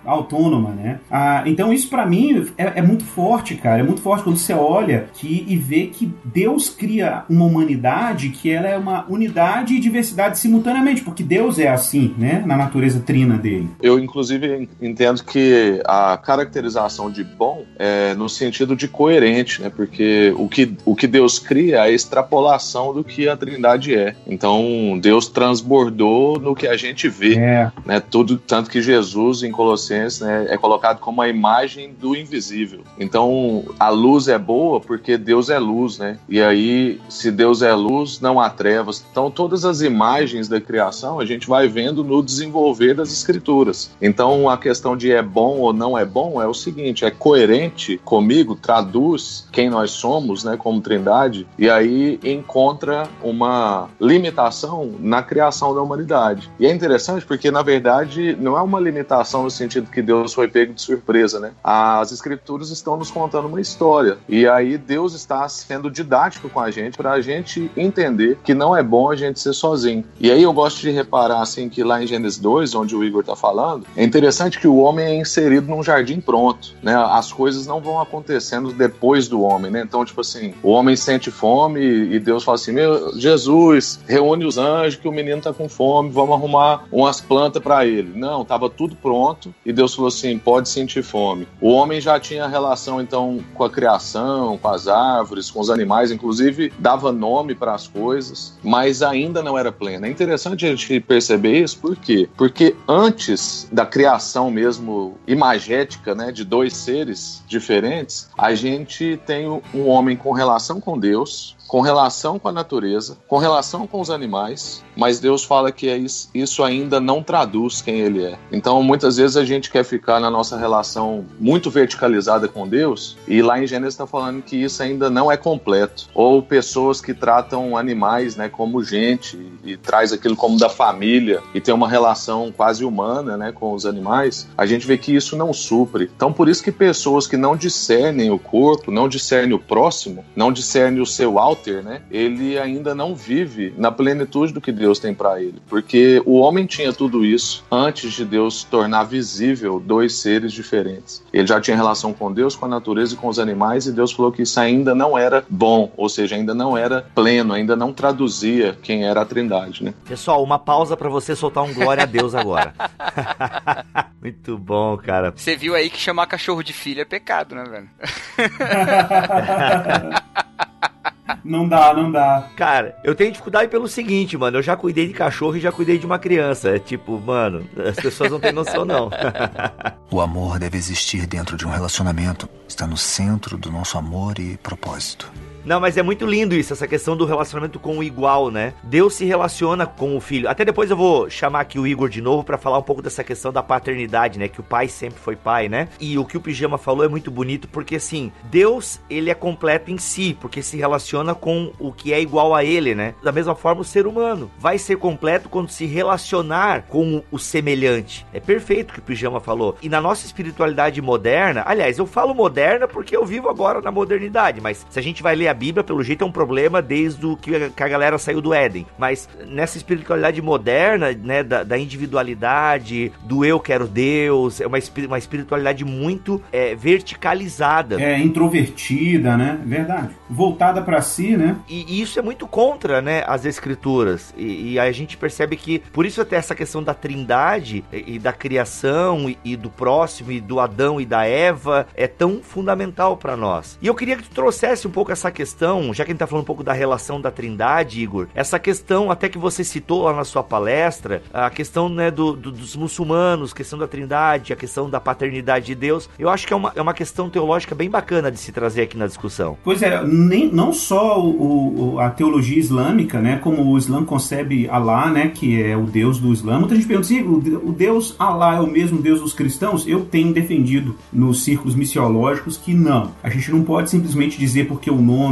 S4: autônoma, né? Ah, então isso pra mim é, é muito forte, cara. É muito forte quando você olha que, e vê que Deus cria uma humanidade que ela é uma unidade e diversidade simultaneamente, porque Deus é assim, né? Na natureza trina dele.
S5: Eu, inclusive, entendo que a caracterização de bom é no sentido de coerente, né? Porque o que, o que Deus cria é a extrapolação do que a Trindade é. Então, Deus transbordou no que a gente vê,
S4: é.
S5: né? Tudo, tanto que Jesus, em Colossenses, né, é colocado como a imagem do invisível. Então, a luz é boa porque Deus é luz, né? E aí, se Deus é luz, não há trevas. Então, todas as imagens da criação a gente vai vendo no desenvolver das escrituras. Então, a questão de é bom ou não é bom é o seguinte, é coerente comigo, traduz quem nós somos, né, como Trindade, e aí encontra uma limitação na criação da humanidade. E é interessante porque, na verdade, não é uma limitação no sentido que Deus foi pego de surpresa, né? As escrituras estão nos contando uma história, e aí Deus está sendo didático com a gente para a gente entender que não é bom a gente ser sozinho. E aí eu gosto de reparar assim que lá em Gênesis dois, onde o Igor está falando, é interessante que o homem é inserido num jardim pronto, né? As coisas não vão acontecendo depois do homem, né? Então, tipo assim, o homem sente fome e Deus fala assim, meu Jesus, reúne os anjos que o menino tá com fome, vamos arrumar umas plantas para ele. Não, tava tudo pronto e Deus falou assim, pode sentir fome. O homem já tinha relação então com a criação, com as árvores, com os animais, inclusive dava nome para as coisas, mas ainda não era pleno. É interessante a gente perceber isso, por quê? Porque antes da criação mesmo imagética, né, de dois seres diferentes, a gente tem um homem com relação com Deus, com relação com a natureza, com relação com os animais, mas Deus fala que é isso, isso ainda não traduz quem Ele é. Então, muitas vezes a gente quer ficar na nossa relação muito verticalizada com Deus, e lá em Gênesis está falando que isso ainda não é completo. Ou pessoas que tratam animais, né, como gente, e, e traz aquilo como da família, e tem uma relação quase humana, né, com os animais, a gente vê que isso não supre. Então, por isso que pessoas que não discernem o corpo, não discernem o próximo, não discernem o seu alter, né, ele ainda não vive na plenitude do que Deus tem para ele, porque o homem tinha tudo isso antes de Deus tornar visível dois seres diferentes. Ele já tinha relação com Deus, com a natureza e com os animais, e Deus falou que isso ainda não era bom, ou seja, ainda não era pleno, ainda não traduzia quem era a Trindade, né?
S2: Pessoal, uma pausa para você soltar um glória a Deus agora. Muito bom, cara.
S3: Você viu aí que chamar cachorro de filho é pecado, né, velho?
S4: Não dá, não dá.
S2: Cara, eu tenho dificuldade pelo seguinte, mano. Eu já cuidei de cachorro e já cuidei de uma criança. É tipo, mano, as pessoas não têm noção, não.
S6: O amor deve existir dentro de um relacionamento. Está no centro do nosso amor e propósito.
S2: Não, mas é muito lindo isso, essa questão do relacionamento com o igual, né? Deus se relaciona com o filho. Até depois eu vou chamar aqui o Igor de novo pra falar um pouco dessa questão da paternidade, né? Que o pai sempre foi pai, né? E o que o Pijama falou é muito bonito, porque assim, Deus, ele é completo em si, porque se relaciona com o que é igual a ele, né? Da mesma forma, o ser humano vai ser completo quando se relacionar com o semelhante. É perfeito o que o Pijama falou. E na nossa espiritualidade moderna, aliás, eu falo moderna porque eu vivo agora na modernidade, mas se a gente vai ler a Bíblia, pelo jeito é um problema desde o que a galera saiu do Éden, mas nessa espiritualidade moderna, né, da, da individualidade, do eu quero Deus, é uma, uma espiritualidade muito é, verticalizada.
S4: É, introvertida, né? Verdade. Voltada pra si, né?
S2: E, e isso é muito contra, né, as escrituras, e, e a gente percebe que, por isso até essa questão da trindade e, e da criação e, e do próximo e do Adão e da Eva é tão fundamental pra nós. E eu queria que tu trouxesse um pouco essa questão questão, já que a gente tá falando um pouco da relação da Trindade, Igor, essa questão até que você citou lá na sua palestra, a questão, né, do, do, dos muçulmanos, questão da Trindade, a questão da paternidade de Deus, eu acho que é uma, é uma questão teológica bem bacana de se trazer aqui na discussão.
S4: Pois é, nem, não só o, o, a teologia islâmica, né, como o Islã concebe Alá, né, que é o Deus do Islã. Muita gente pergunta, o, o Deus Alá é o mesmo Deus dos cristãos? Eu tenho defendido nos círculos missiológicos que não. A gente não pode simplesmente dizer porque o nome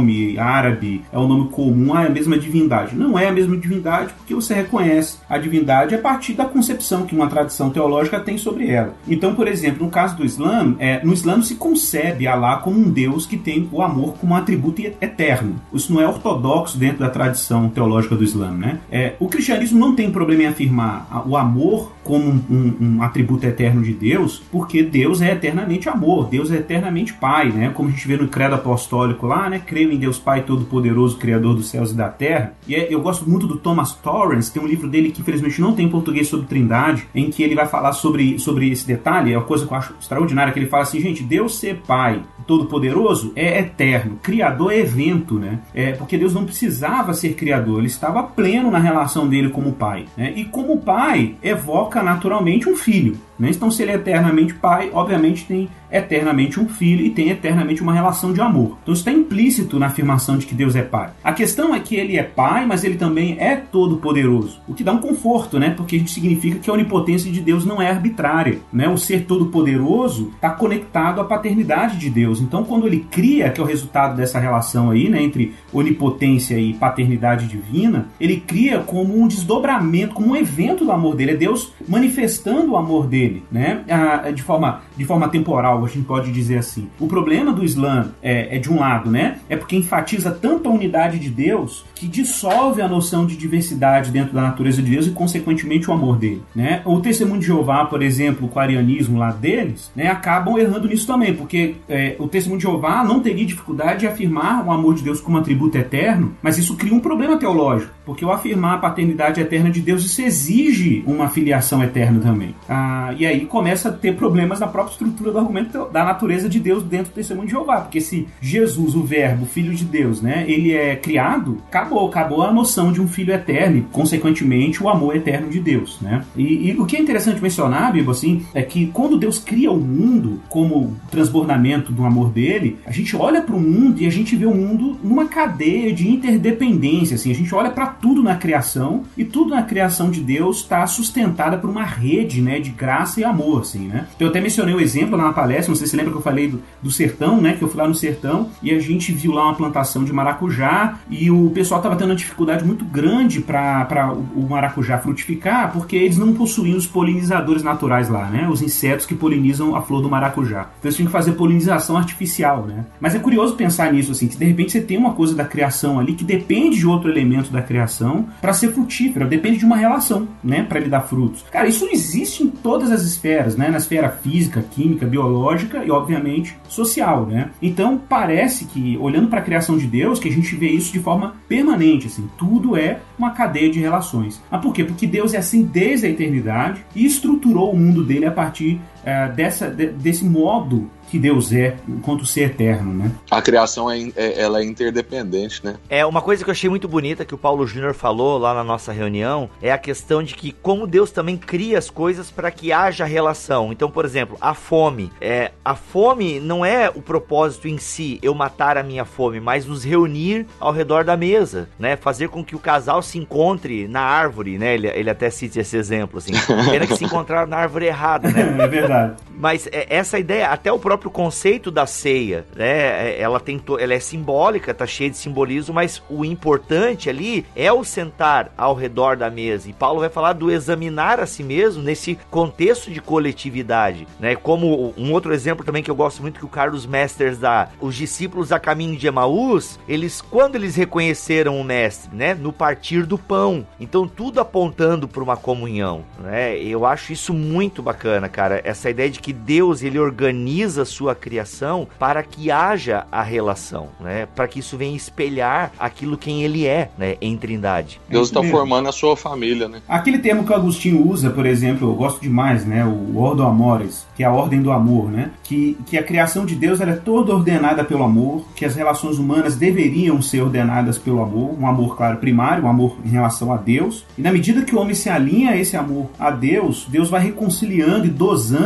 S4: nome árabe, é um nome comum, ah, é a mesma divindade. Não é a mesma divindade porque você reconhece a divindade a partir da concepção que uma tradição teológica tem sobre ela. Então, por exemplo, no caso do Islã, é, no Islã se concebe Alá como um Deus que tem o amor como um atributo eterno. Isso não é ortodoxo dentro da tradição teológica do Islã, né? É, o cristianismo não tem problema em afirmar o amor como um, um, um atributo eterno de Deus, porque Deus é eternamente amor, Deus é eternamente Pai, né? Como a gente vê no credo apostólico lá, né? Creio em Deus Pai Todo-Poderoso, Criador dos céus e da terra. E é, eu gosto muito do Thomas Torrance, tem um livro dele que infelizmente não tem em português sobre Trindade, em que ele vai falar sobre, sobre esse detalhe, é uma coisa que eu acho extraordinária, que ele fala assim, gente, Deus ser Pai Todo-Poderoso é eterno, Criador é evento, né? É, porque Deus não precisava ser Criador, ele estava pleno na relação dele como Pai, né? E como Pai, evoca naturalmente um filho, né? Então, se ele é eternamente Pai, obviamente tem eternamente um filho e tem eternamente uma relação de amor. Então, isso está implícito na afirmação de que Deus é Pai. A questão é que ele é Pai, mas ele também é todo-poderoso, o que dá um conforto, né? Porque isso significa que a onipotência de Deus não é arbitrária, né? O ser todo-poderoso está conectado à paternidade de Deus. Então, quando ele cria, que é o resultado dessa relação aí, né, entre onipotência e paternidade divina, ele cria como um desdobramento, como um evento do amor dele. É Deus manifestando o amor dele, né? Ah, de forma, de forma temporal, a gente pode dizer assim. O problema do Islã é, é de um lado, né? É porque enfatiza tanto a unidade de Deus que dissolve a noção de diversidade dentro da natureza de Deus e, consequentemente, o amor dele, né? O Testemunho de Jeová, por exemplo, com o arianismo lá deles, né, acabam errando nisso também, porque é, o Testemunho de Jeová não teria dificuldade de afirmar o amor de Deus como atributo eterno, mas isso cria um problema teológico, porque ao afirmar a paternidade eterna de Deus, isso exige uma filiação eterna também. Ah, e aí começa a ter problemas na própria estrutura do argumento da natureza de Deus dentro do Testemunho de Jeová, porque se Jesus, o Verbo, o Filho de Deus, né, ele é criado, acabou, acabou a noção de um filho eterno e, consequentemente, o amor eterno de Deus, né? E, e o que é interessante mencionar, Bibo, assim, é que quando Deus cria o mundo como transbordamento do amor dele, a gente olha para o mundo e a gente vê o mundo numa cadeia de interdependência, assim, a gente olha para tudo na criação e tudo na criação de Deus está sustentada por uma rede, né, de graça e amor, assim, né? Então, eu até mencionei o exemplo lá na palestra, não sei se você lembra que eu falei do, do sertão, né, que eu fui lá no sertão e a gente viu lá uma plantação de maracujá e o pessoal estava tendo uma dificuldade muito grande para o, o maracujá frutificar, porque eles não possuíam os polinizadores naturais lá, né, os insetos que polinizam a flor do maracujá. Então, eles tinham que fazer polinização artificial, né? Mas é curioso pensar nisso, assim, que de repente você tem uma coisa da criação ali que depende de outro elemento da criação para ser frutífera, depende de uma relação, né, para ele dar frutos. Cara, isso existe em todas as esferas, né, na esfera física, química, biológica e, obviamente, social, né? Então, parece que, olhando para a criação de Deus, que a gente vê isso de forma permanente, assim, tudo é uma cadeia de relações. Mas por quê? Porque Deus é assim desde a eternidade e estruturou o mundo dele a partir uh, dessa, de, desse modo que Deus é, enquanto ser eterno, né?
S5: A criação é, é, ela é interdependente, né?
S2: É, uma coisa que eu achei muito bonita que o Paulo Júnior falou lá na nossa reunião é a questão de que como Deus também cria as coisas para que haja relação. Então, por exemplo, a fome. É, a fome não é o propósito em si, eu matar a minha fome, mas nos reunir ao redor da mesa, né? Fazer com que o casal se encontre na árvore, né? Ele, ele até cita esse exemplo, assim. Pena que se encontraram na árvore errada, né?
S4: É verdade.
S2: Mas é, essa ideia, até o próprio conceito da ceia, né? Ela, tem to... ela é simbólica, tá cheia de simbolismo, mas o importante ali é o sentar ao redor da mesa. E Paulo vai falar do examinar a si mesmo nesse contexto de coletividade, né? Como um outro exemplo também que eu gosto muito que o Carlos Mesters dá, os discípulos a caminho de Emaús, eles, quando eles reconheceram o mestre, né? No partir do pão. Então tudo apontando para uma comunhão, né? Eu acho isso muito bacana, cara, essa ideia de que Deus, ele organiza a sua criação para que haja a relação, né? Para que isso venha espelhar aquilo quem ele é, né? Em Trindade.
S5: Deus está formando a sua família, né?
S4: Aquele termo que o Agostinho usa, por exemplo, eu gosto demais, né? O Ordo Amoris, que é a ordem do amor, né? Que, que a criação de Deus ela é toda ordenada pelo amor, que as relações humanas deveriam ser ordenadas pelo amor, um amor, claro, primário, um amor em relação a Deus. E na medida que o homem se alinha a esse amor a Deus, Deus vai reconciliando e dosando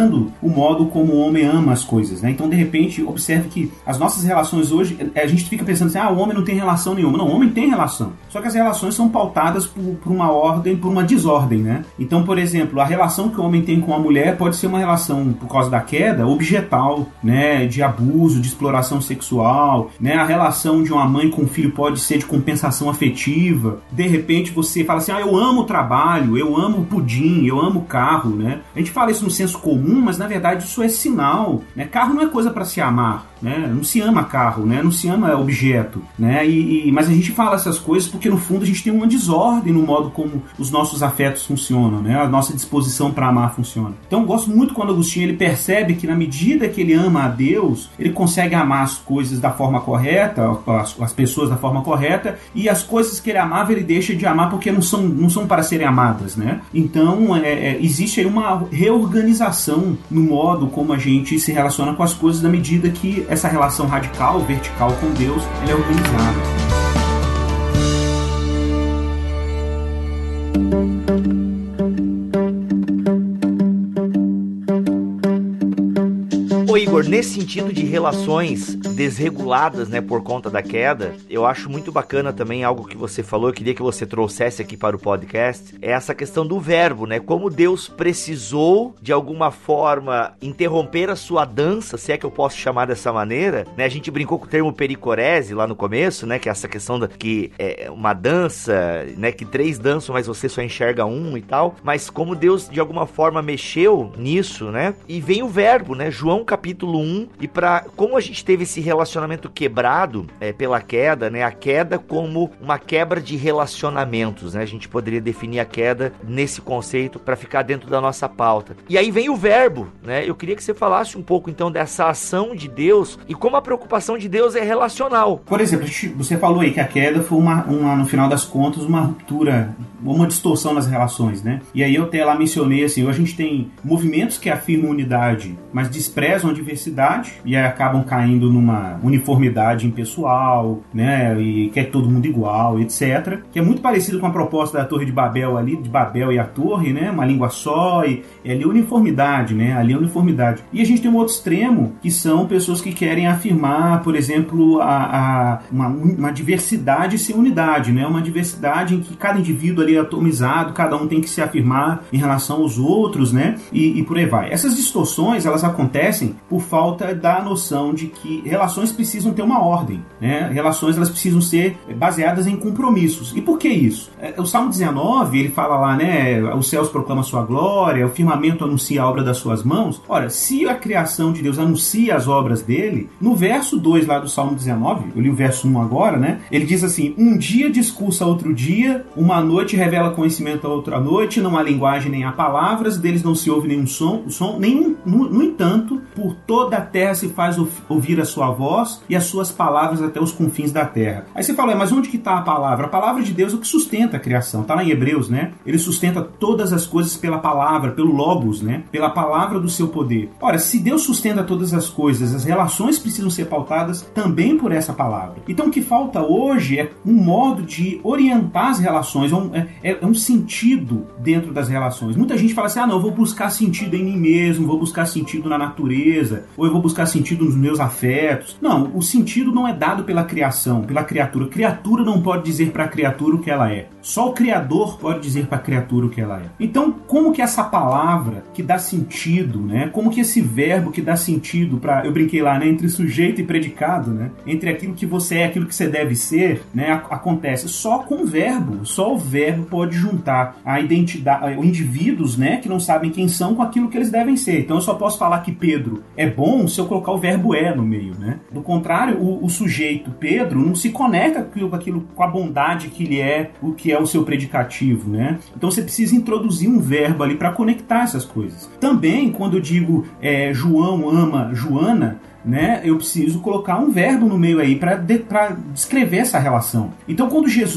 S4: mudando o modo como o homem ama as coisas, né? Então, de repente, observe que as nossas relações hoje, a gente fica pensando assim, ah, o homem não tem relação nenhuma. Não, o homem tem relação. Só que as relações são pautadas por, por uma ordem, por uma desordem, né? Então, por exemplo, a relação que o homem tem com a mulher pode ser uma relação, por causa da queda, objetal, né? De abuso, de exploração sexual, né? A relação de uma mãe com um filho pode ser de compensação afetiva. De repente, você fala assim, ah, eu amo o trabalho, eu amo o pudim, eu amo o carro, né? A gente fala isso no senso comum, mas na verdade isso é sinal, né? Carro não é coisa para se amar, né? Não se ama carro, né? Não se ama objeto, né? E, e, mas a gente fala essas coisas porque no fundo a gente tem uma desordem no modo como os nossos afetos funcionam, né? A nossa disposição para amar funciona. Então eu gosto muito quando Agostinho ele percebe que na medida que ele ama a Deus, ele consegue amar as coisas da forma correta, as, as pessoas da forma correta, e as coisas que ele amava ele deixa de amar porque não são, não são para serem amadas, né? Então é, é, existe aí uma reorganização no modo como a gente se relaciona com as coisas na medida que essa relação radical, vertical com Deus, ela é organizada.
S2: Ô Igor, nesse sentido de relações desreguladas, né, por conta da queda, eu acho muito bacana também algo que você falou, eu queria que você trouxesse aqui para o podcast, é essa questão do verbo, né, como Deus precisou, de alguma forma, interromper a sua dança, se é que eu posso chamar dessa maneira, né, a gente brincou com o termo pericorese lá no começo, né, que é essa questão da, que é uma dança, né, que três dançam, mas você só enxerga um e tal, mas como Deus, de alguma forma, mexeu nisso, né, e vem o verbo, né, João capítulo um, e para como a gente teve esse relacionamento quebrado é, pela queda, né? A queda como uma quebra de relacionamentos, né? A gente poderia definir a queda nesse conceito para ficar dentro da nossa pauta. E aí vem o verbo, né? Eu queria que você falasse um pouco então dessa ação de Deus e como a preocupação de Deus é relacional.
S4: Por exemplo, você falou aí que a queda foi uma, uma no final das contas, uma ruptura, uma distorção nas relações, né? E aí eu até lá mencionei assim, a gente tem movimentos que afirmam unidade, mas desprezam a diversidade e aí acabam caindo numa uniformidade impessoal, né? E quer todo mundo igual, etcétera. Que é muito parecido com a proposta da Torre de Babel ali, de Babel e a Torre, né? Uma língua só e, e ali uniformidade, né? Ali é uniformidade. E a gente tem um outro extremo, que são pessoas que querem afirmar, por exemplo, a, a, uma, uma diversidade sem unidade, né? Uma diversidade em que cada indivíduo ali é atomizado, cada um tem que se afirmar em relação aos outros, né? E, e por aí vai. Essas distorções, elas acontecem por falta da noção de que relações precisam ter uma ordem, né? Relações, elas precisam ser baseadas em compromissos. E por que isso? O Salmo dezenove, ele fala lá, né? Os céus proclamam a sua glória, o firmamento anuncia a obra das suas mãos. Ora, se a criação de Deus anuncia as obras dele, no verso dois lá do Salmo dezenove, eu li o verso um agora, né? Ele diz assim, um dia discursa outro dia, uma noite revela conhecimento a outra noite, não há linguagem nem há palavras, deles não se ouve nenhum som, som nenhum, no, no entanto, por toda a terra se faz ouvir a sua voz e as suas palavras até os confins da terra. Aí você fala, mas onde que está a palavra? A palavra de Deus é o que sustenta a criação. Está lá em Hebreus, né? Ele sustenta todas as coisas pela palavra, pelo logos, né? Pela palavra do seu poder. Ora, se Deus sustenta todas as coisas, as relações precisam ser pautadas também por essa palavra. Então o que falta hoje é um modo de orientar as relações, é, é, é um sentido dentro das relações. Muita gente fala assim, ah não, eu vou buscar sentido em mim mesmo, vou buscar sentido na natureza, ou eu vou buscar sentido nos meus afetos. Não, o sentido não é dado pela criação, pela criatura. A criatura não pode dizer para a criatura o que ela é. Só o Criador pode dizer para a criatura o que ela é. Então, como que essa palavra que dá sentido, né? Como que esse verbo que dá sentido para, eu brinquei lá, né? Entre sujeito e predicado, né? Entre aquilo que você é, aquilo que você deve ser, né? Acontece só com o verbo. Só o verbo pode juntar a identidade, os indivíduos, né? Que não sabem quem são com aquilo que eles devem ser. Então, eu só posso falar que Pedro é bom se eu colocar o verbo é no meio, né? Do contrário, o, o sujeito Pedro não se conecta com aquilo, com a bondade que ele é, o que é o seu predicativo, né? Então você precisa introduzir um verbo ali para conectar essas coisas. Também, quando eu digo é, João ama Joana, né, eu preciso colocar um verbo no meio aí para de, descrever essa relação. Então, quando Jesus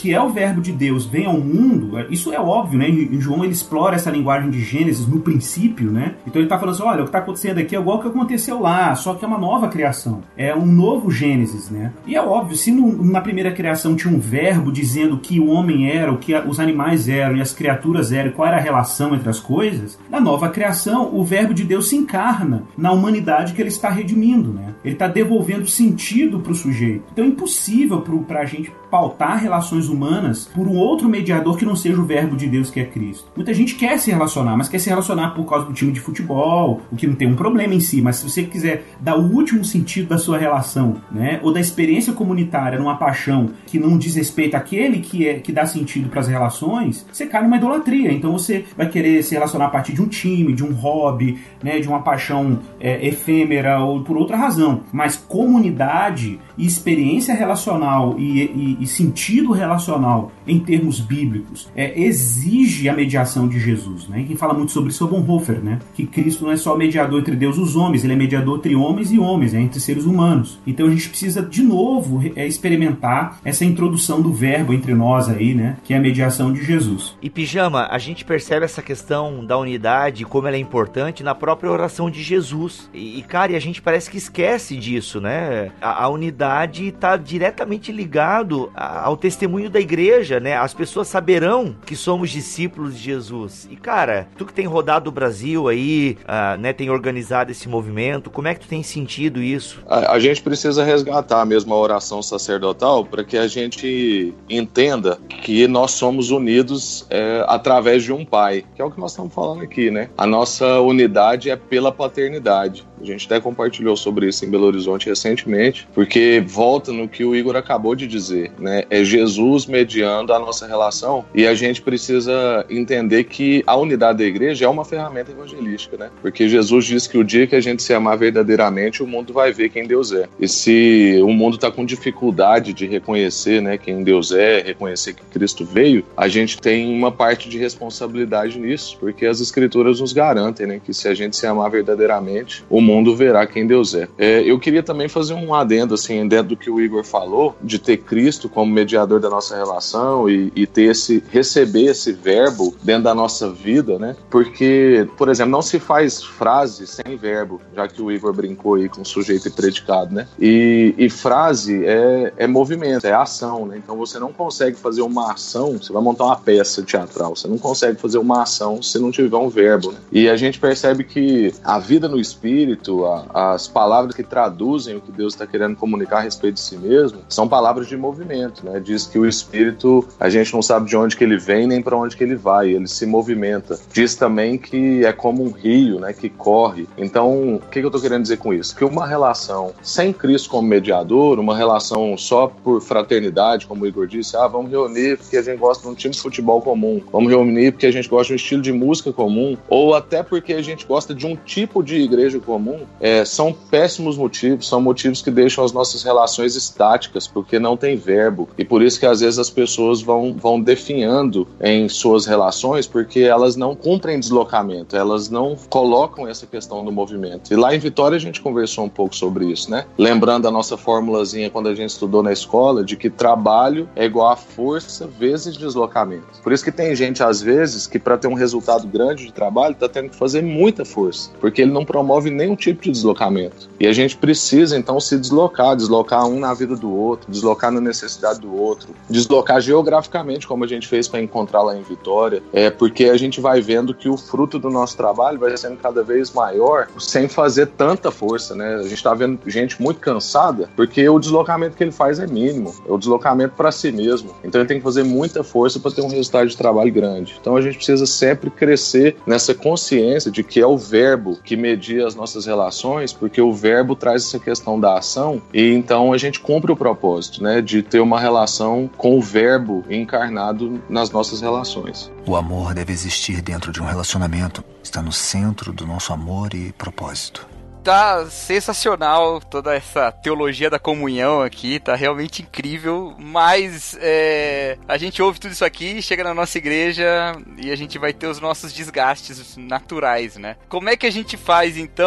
S4: que é o verbo de Deus, vem ao mundo, isso é óbvio, né? Em João ele explora essa linguagem de Gênesis no princípio, né? Então ele está falando assim, olha, o que está acontecendo aqui é igual ao que aconteceu lá, só que é uma nova criação, é um novo Gênesis, né? E é óbvio, se no, na primeira criação tinha um verbo dizendo que o homem era, o que os animais eram e as criaturas eram, qual era a relação entre as coisas, na nova criação o verbo de Deus se encarna na humanidade que ele está redimindo, né? Ele está devolvendo sentido para o sujeito. Então é impossível para a gente pautar relações humanas por um outro mediador que não seja o verbo de Deus, que é Cristo. Muita gente quer se relacionar, mas quer se relacionar por causa do time de futebol, o que não tem um problema em si, mas se você quiser dar o último sentido da sua relação, né, ou da experiência comunitária numa paixão que não diz respeito àquele que, é, que dá sentido para as relações, você cai numa idolatria. Então você vai querer se relacionar a partir de um time, de um hobby, né, de uma paixão é, efêmera ou por outra razão. Mas comunidade e experiência relacional e, e, e sentido relacional em termos bíblicos é, exige a mediação de Jesus, né? Quem fala muito sobre isso é o Bonhoeffer, né? Que Cristo não é só mediador entre Deus e os homens, ele é mediador entre homens e homens, né? Entre seres humanos. Então a gente precisa de novo é, experimentar essa introdução do verbo entre nós aí, né? Que é a mediação de Jesus.
S2: E Pijama, a gente percebe essa questão da unidade, como ela é importante na própria oração de Jesus. E, e cara, e a gente parece que esquece disso, né? A, a unidade está diretamente ligado a, ao testemunho da igreja, né? As pessoas saberão que somos discípulos de Jesus. E cara, tu que tem rodado o Brasil aí, uh, né? Tem organizado esse movimento, como é que tu tem sentido isso?
S5: A, a gente precisa resgatar mesmo a oração sacerdotal para que a gente entenda que nós somos unidos é, através de um pai, que é o que nós estamos falando aqui, né? A nossa unidade é pela paternidade. A gente até compartilhou sobre isso em Belo Horizonte recentemente, porque volta no que o Igor acabou de dizer, né? É Jesus mediando a nossa relação e a gente precisa entender que a unidade da igreja é uma ferramenta evangelística, né? Porque Jesus disse que o dia que a gente se amar verdadeiramente, o mundo vai ver quem Deus é. E se o mundo está com dificuldade de reconhecer, né, quem Deus é, reconhecer que Cristo veio, a gente tem uma parte de responsabilidade nisso, porque as escrituras nos garantem, né, que se a gente se amar verdadeiramente, o mundo verá quem Deus é. é. Eu queria também fazer um adendo, assim, dentro do que o Igor falou, de ter Cristo como mediador da nossa relação e, e ter esse, receber esse verbo dentro da nossa vida, né? Porque, por exemplo, não se faz frase sem verbo, já que o Igor brincou aí com sujeito e predicado, né? E, e frase é, é movimento, é ação, né? Então você não consegue fazer uma ação, você vai montar uma peça teatral, você não consegue fazer uma ação se não tiver um verbo, né? E a gente percebe que a vida no Espírito, a, as palavras que traduzem o que Deus está querendo comunicar a respeito de si mesmo, são palavras de movimento, né? Diz que o Espírito, a gente não sabe de onde que ele vem nem para onde que ele vai, ele se movimenta. Diz também que é como um rio, né, que corre. Então, o que, que eu estou querendo dizer com isso? Que uma relação sem Cristo como mediador, uma relação só por fraternidade, como o Igor disse, ah, vamos reunir porque a gente gosta de um time de futebol comum, vamos reunir porque a gente gosta de um estilo de música comum, ou até porque a gente gosta de um tipo de igreja comum, é, são péssimos motivos, são motivos que deixam as nossas relações estáticas, porque não tem verbo, e por isso que às vezes as pessoas vão, vão definhando em suas relações, porque elas não cumprem deslocamento, elas não colocam essa questão do movimento. E lá em Vitória a gente conversou um pouco sobre isso, né? Lembrando a nossa formulazinha quando a gente estudou na escola, de que trabalho é igual a força vezes deslocamento. Por isso que tem gente, às vezes, que para ter um resultado grande de trabalho, tá tendo que fazer muita força, porque ele não promove nenhum tipo de deslocamento. E a gente precisa, então, se deslocar, deslocar um na vida do outro, deslocar na necessidade do outro, deslocar geograficamente, como a gente fez para encontrar lá em Vitória, é porque a gente vai vendo que o fruto do nosso trabalho vai sendo cada vez maior, sem fazer tanta força, né? A gente está vendo gente muito cansada, porque o deslocamento que ele faz é mínimo, é o deslocamento para si mesmo. Então ele tem que fazer muita força para ter um resultado de trabalho grande. Então a gente precisa sempre crescer nessa consciência de que é o verbo que media as nossas relações, porque o verbo traz essa questão da ação, e então a gente cumpre o propósito, né, de ter uma relação com o verbo encarnado nas nossas relações.
S6: O amor deve existir dentro de um relacionamento, está no centro do nosso amor e propósito.
S3: Tá sensacional toda essa teologia da comunhão aqui, tá realmente incrível, mas é, a gente ouve tudo isso aqui, chega na nossa igreja e a gente vai ter os nossos desgastes naturais, né? Como é que a gente faz então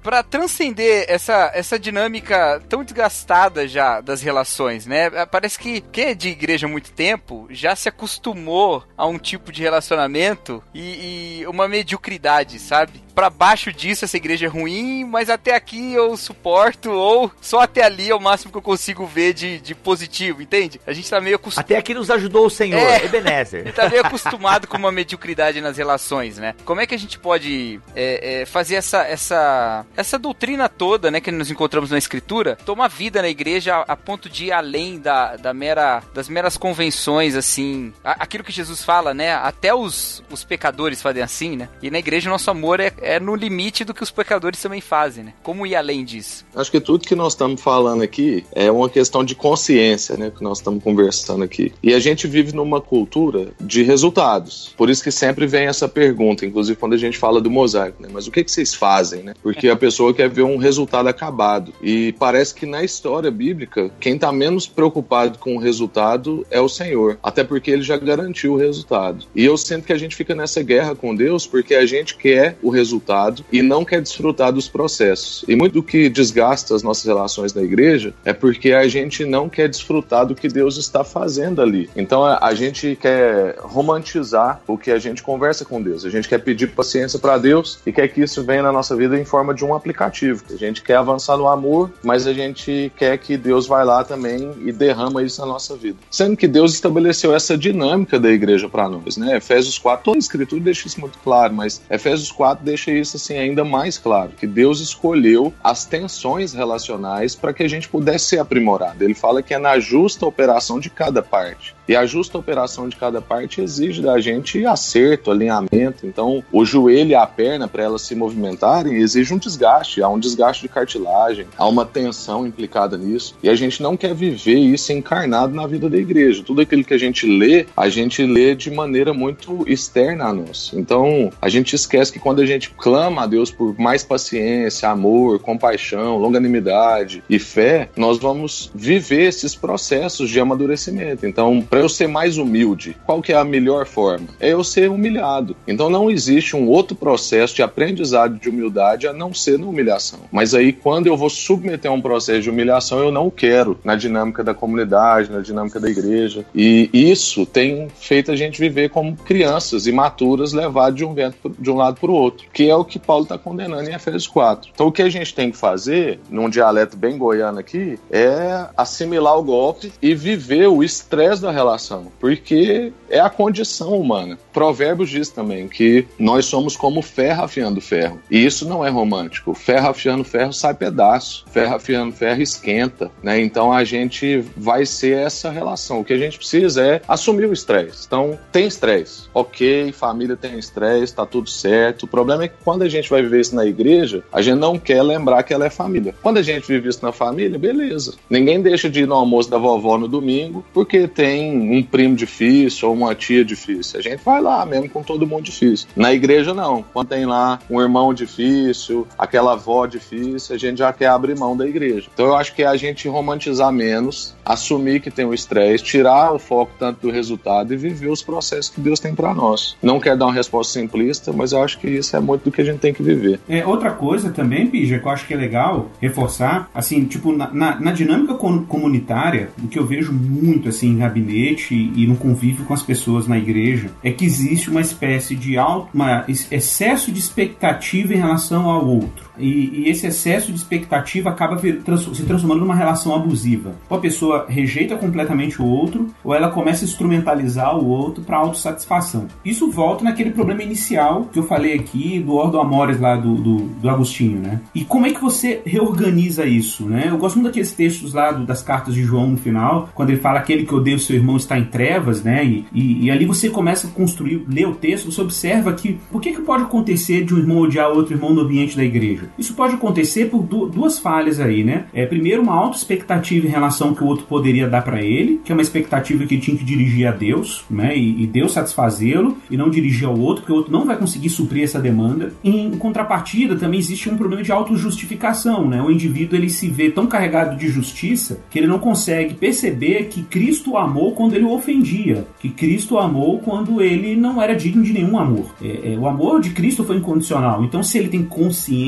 S3: pra transcender essa, essa dinâmica tão desgastada já das relações, né? Parece que quem é de igreja há muito tempo já se acostumou a um tipo de relacionamento e, e uma mediocridade, sabe? Pra baixo disso, essa igreja é ruim, mas até aqui eu suporto, ou só até ali é o máximo que eu consigo ver de, de positivo, entende? A gente tá meio acostumado.
S2: Até aqui nos ajudou o Senhor,
S3: é,
S2: Ebenezer.
S3: A gente tá meio acostumado com uma mediocridade nas relações, né? Como é que a gente pode é, é, fazer essa, essa, essa doutrina toda, né, que nos encontramos na Escritura, tomar vida na igreja a, a ponto de ir além da, da mera, das meras convenções, assim, a, aquilo que Jesus fala, né? Até os, os pecadores fazem assim, né? E na igreja o nosso amor é é no limite do que os pecadores também fazem, né? Como ir além disso?
S5: Acho que tudo que nós estamos falando aqui é uma questão de consciência, né? Que nós estamos conversando aqui. E a gente vive numa cultura de resultados. Por isso que sempre vem essa pergunta, inclusive quando a gente fala do mosaico, né? Mas o que, que vocês fazem, né? Porque a pessoa quer ver um resultado acabado. E parece que na história bíblica, quem está menos preocupado com o resultado é o Senhor. Até porque ele já garantiu o resultado. E eu sinto que a gente fica nessa guerra com Deus porque a gente quer o resultado resultado e não quer desfrutar dos processos. E muito do que desgasta as nossas relações na igreja é porque a gente não quer desfrutar do que Deus está fazendo ali. Então a, a gente quer romantizar o que a gente conversa com Deus. A gente quer pedir paciência para Deus e quer que isso venha na nossa vida em forma de um aplicativo. A gente quer avançar no amor, mas a gente quer que Deus vai lá também e derrama isso na nossa vida. Sendo que Deus estabeleceu essa dinâmica da igreja para nós, né? Efésios quatro, toda a escritura deixa isso muito claro, mas Efésios quatro deixa isso assim ainda mais claro, que Deus escolheu as tensões relacionais para que a gente pudesse ser aprimorado. Ele fala que é na justa operação de cada parte. E a justa operação de cada parte exige da gente acerto, alinhamento. Então, o joelho e a perna, para elas se movimentarem, exige um desgaste. Há um desgaste de cartilagem, há uma tensão implicada nisso. E a gente não quer viver isso encarnado na vida da igreja. Tudo aquilo que a gente lê, a gente lê de maneira muito externa a nós. Então, a gente esquece que quando a gente clama a Deus por mais paciência, amor, compaixão, longanimidade e fé, nós vamos viver esses processos de amadurecimento. Então, para eu ser mais humilde, qual que é a melhor forma? É eu ser humilhado. Então não existe um outro processo de aprendizado de humildade a não ser na humilhação. Mas aí quando eu vou submeter a um processo de humilhação, eu não quero na dinâmica da comunidade, na dinâmica da igreja. E isso tem feito a gente viver como crianças imaturas, levadas de um vento de um lado para o outro, que é o que Paulo está condenando em Efésios quatro. Então o que a gente tem que fazer, num dialeto bem goiano aqui, é assimilar o golpe e viver o estresse da relação, porque é a condição humana. Provérbios diz também que nós somos como ferro afiando ferro, e isso não é romântico. Ferro afiando ferro sai pedaço, ferro afiando ferro esquenta, né? Então a gente vai ser essa relação. O que a gente precisa é assumir o estresse. Então tem estresse, ok, família tem estresse, tá tudo certo. O problema é que quando a gente vai viver isso na igreja, a gente não quer lembrar que ela é família. Quando a gente vive isso na família, beleza, ninguém deixa de ir no almoço da vovó no domingo porque tem um primo difícil ou uma tia difícil. A gente vai lá mesmo com todo mundo difícil. Na igreja não. Quando tem lá um irmão difícil, aquela avó difícil, a gente já quer abrir mão da igreja. Então eu acho que é a gente romantizar menos, assumir que tem o estresse, tirar o foco tanto do resultado e viver os processos que Deus tem para nós. Não quero dar uma resposta simplista, mas eu acho que isso é muito do que a gente tem que viver.
S4: É, outra coisa também, Pija, que eu acho que é legal reforçar, assim, tipo, na, na, na dinâmica comunitária, o que eu vejo muito, assim, em gabinete e, e no convívio com as pessoas na igreja, é que existe uma espécie de alto, uma, excesso de expectativa em relação ao outro. E, e esse excesso de expectativa acaba vir, trans, se transformando numa relação abusiva. Ou a pessoa rejeita completamente o outro, ou ela começa a instrumentalizar o outro para autossatisfação. Isso volta naquele problema inicial que eu falei aqui, do Ordo Amores lá do, do, do Agostinho, né? E como é que você reorganiza isso, né? Eu gosto muito daqueles textos lá do, das cartas de João no final, quando ele fala aquele que odeia o seu irmão está em trevas, né? E, e, e ali você começa a construir, ler o texto, você observa que por que, que pode acontecer de um irmão odiar outro irmão no ambiente da igreja? Isso pode acontecer por du- duas falhas aí, né? É, primeiro, uma auto-expectativa em relação ao que o outro poderia dar para ele, que é uma expectativa que ele tinha que dirigir a Deus, né? E, e Deus satisfazê-lo e não dirigir ao outro, porque o outro não vai conseguir suprir essa demanda. Em contrapartida, também existe um problema de autojustificação, né? O indivíduo ele se vê tão carregado de justiça que ele não consegue perceber que Cristo o amou quando ele o ofendia, que Cristo o amou quando ele não era digno de nenhum amor. É, é, o amor de Cristo foi incondicional. Então, se ele tem consciência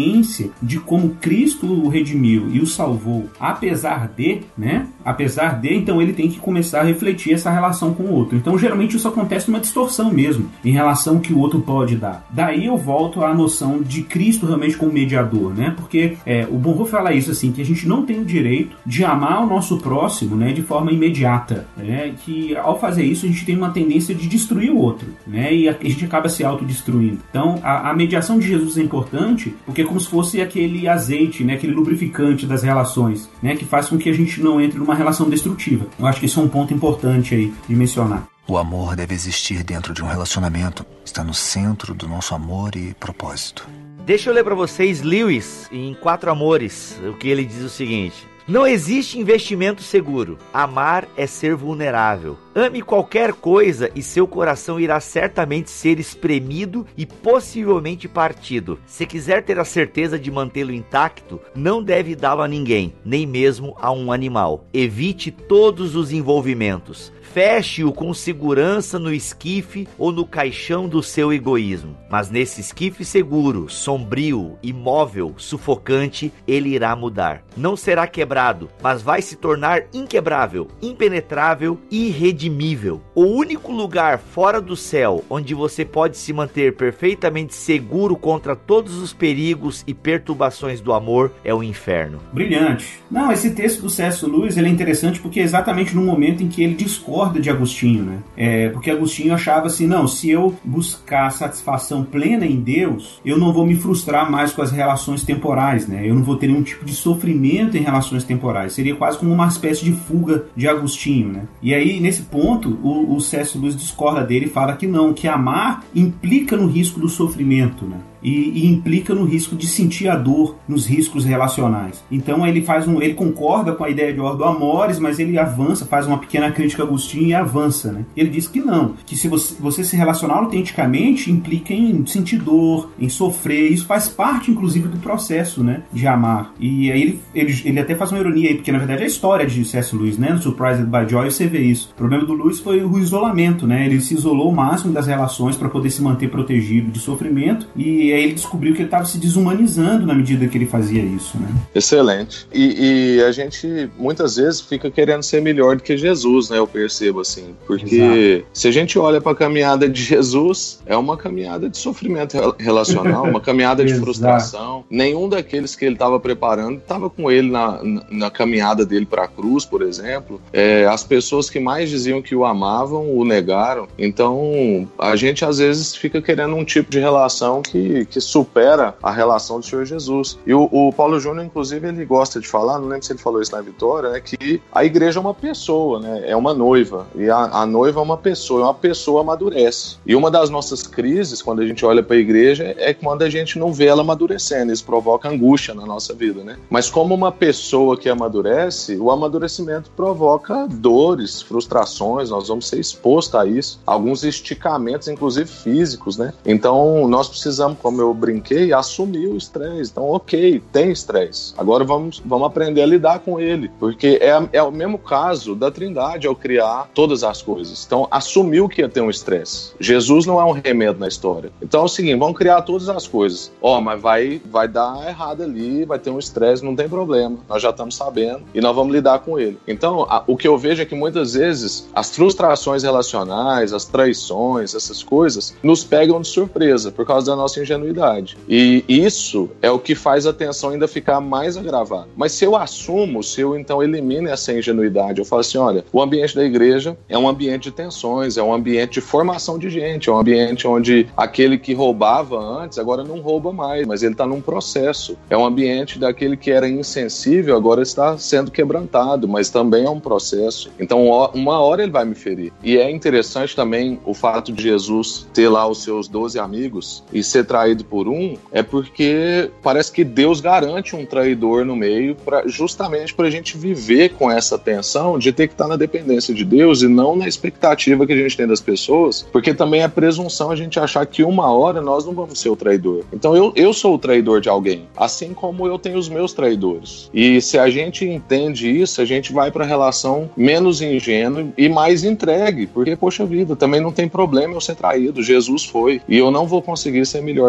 S4: consciência de como Cristo o redimiu e o salvou, apesar de, né? Apesar de, então ele tem que começar a refletir essa relação com o outro. Então, geralmente isso acontece numa distorção mesmo, em relação ao que o outro pode dar. Daí eu volto à noção de Cristo realmente como mediador, né? Porque é, o Bonhoeffer fala isso assim, que a gente não tem o direito de amar o nosso próximo, né, de forma imediata, né? Que ao fazer isso a gente tem uma tendência de destruir o outro, né? E a, a gente acaba se autodestruindo. Então, a, a mediação de Jesus é importante, porque é como se fosse aquele azeite, né, aquele lubrificante das relações, né, que faz com que a gente não entre numa relação destrutiva. Eu acho que isso é um ponto importante aí de mencionar.
S6: O amor deve existir dentro de um relacionamento. Está no centro do nosso amor e propósito.
S2: Deixa eu ler para vocês Lewis, em Quatro Amores, o que ele diz o seguinte: não existe investimento seguro. Amar é ser vulnerável. Ame qualquer coisa e seu coração irá certamente ser espremido e possivelmente partido. Se quiser ter a certeza de mantê-lo intacto, não deve dá-lo a ninguém, nem mesmo a um animal. Evite todos os envolvimentos. Feche-o com segurança no esquife ou no caixão do seu egoísmo. Mas nesse esquife seguro, sombrio, imóvel, sufocante, ele irá mudar. Não será quebrado, mas vai se tornar inquebrável, impenetrável e irredimível. O único lugar fora do céu onde você pode se manter perfeitamente seguro contra todos os perigos e perturbações do amor é o inferno.
S4: Brilhante. Não, esse texto do C S. Lewis ele é interessante porque é exatamente no momento em que ele discorda de Agostinho, né? É, porque Agostinho achava assim, não, se eu buscar satisfação plena em Deus, eu não vou me frustrar mais com as relações temporais, né? Eu não vou ter nenhum tipo de sofrimento em relações temporais. Seria quase como uma espécie de fuga de Agostinho, né? E aí, nesse ponto, o, o C S. Lewis discorda dele e fala que não, que amar implica no risco do sofrimento, né? E, e implica no risco de sentir a dor nos riscos relacionais. Então ele faz um, ele concorda com a ideia de Ordo Amores, mas ele avança, faz uma pequena crítica a Agostinho e avança, né? Ele diz que não, que se você, você se relacionar autenticamente implica em sentir dor, em sofrer, isso faz parte inclusive do processo, né, de amar. E aí ele, ele, ele até faz uma ironia aí, porque na verdade é a história de C S. Lewis, né, no Surprised by Joy você vê isso. O problema do Lewis foi o isolamento, né? Ele se isolou o máximo das relações para poder se manter protegido de sofrimento, e aí ele descobriu que ele estava se desumanizando na medida que ele fazia isso, né?
S5: Excelente. E, e a gente muitas vezes fica querendo ser melhor do que Jesus, né? Eu percebo assim, porque Exato. Se a gente olha para a caminhada de Jesus, é uma caminhada de sofrimento relacional, uma caminhada de frustração. Nenhum daqueles que ele estava preparando estava com ele na, na, na caminhada dele para a cruz, por exemplo. É, as pessoas que mais diziam que o amavam o negaram. Então a gente às vezes fica querendo um tipo de relação que, que supera a relação do Senhor Jesus. E o, o Paulo Júnior, inclusive, ele gosta de falar, não lembro se ele falou isso na Vitória, né, que a igreja é uma pessoa, né, é uma noiva, e a, a noiva é uma pessoa, e uma pessoa amadurece. E uma das nossas crises, quando a gente olha para a igreja, é quando a gente não vê ela amadurecendo, isso provoca angústia na nossa vida, né? Mas como uma pessoa que amadurece, o amadurecimento provoca dores, frustrações, nós vamos ser expostos a isso, alguns esticamentos, inclusive físicos, né? Então, nós precisamos, como eu brinquei, assumir o estresse. Então, ok, tem estresse. Agora vamos, vamos aprender a lidar com ele. Porque é, é o mesmo caso da Trindade ao criar todas as coisas. Então, assumiu que ia ter um estresse. Jesus não é um remédio na história. Então é o seguinte, vamos criar todas as coisas. Ó, oh, mas vai, vai dar errado ali, vai ter um estresse, não tem problema. Nós já estamos sabendo e nós vamos lidar com ele. Então, a, o que eu vejo é que muitas vezes as frustrações relacionais, as traições, essas coisas, nos pegam de surpresa por causa da nossa ingenuidade. E isso é o que faz a tensão ainda ficar mais agravada. Mas se eu assumo, se eu então elimino essa ingenuidade, eu falo assim, olha, o ambiente da igreja é um ambiente de tensões, é um ambiente de formação de gente, é um ambiente onde aquele que roubava antes, agora não rouba mais, mas ele está num processo. É um ambiente daquele que era insensível, agora está sendo quebrantado, mas também é um processo. Então, uma hora ele vai me ferir. E é interessante também o fato de Jesus ter lá os seus doze amigos e ser traído por um, é porque parece que Deus garante um traidor no meio, pra, justamente para a gente viver com essa tensão de ter que estar na dependência de Deus e não na expectativa que a gente tem das pessoas, porque também é presunção a gente achar que uma hora nós não vamos ser o traidor. Então eu, eu sou o traidor de alguém, assim como eu tenho os meus traidores. E se a gente entende isso, a gente vai para a relação menos ingênua e mais entregue, porque, poxa vida, também não tem problema eu ser traído, Jesus foi, e eu não vou conseguir ser melhor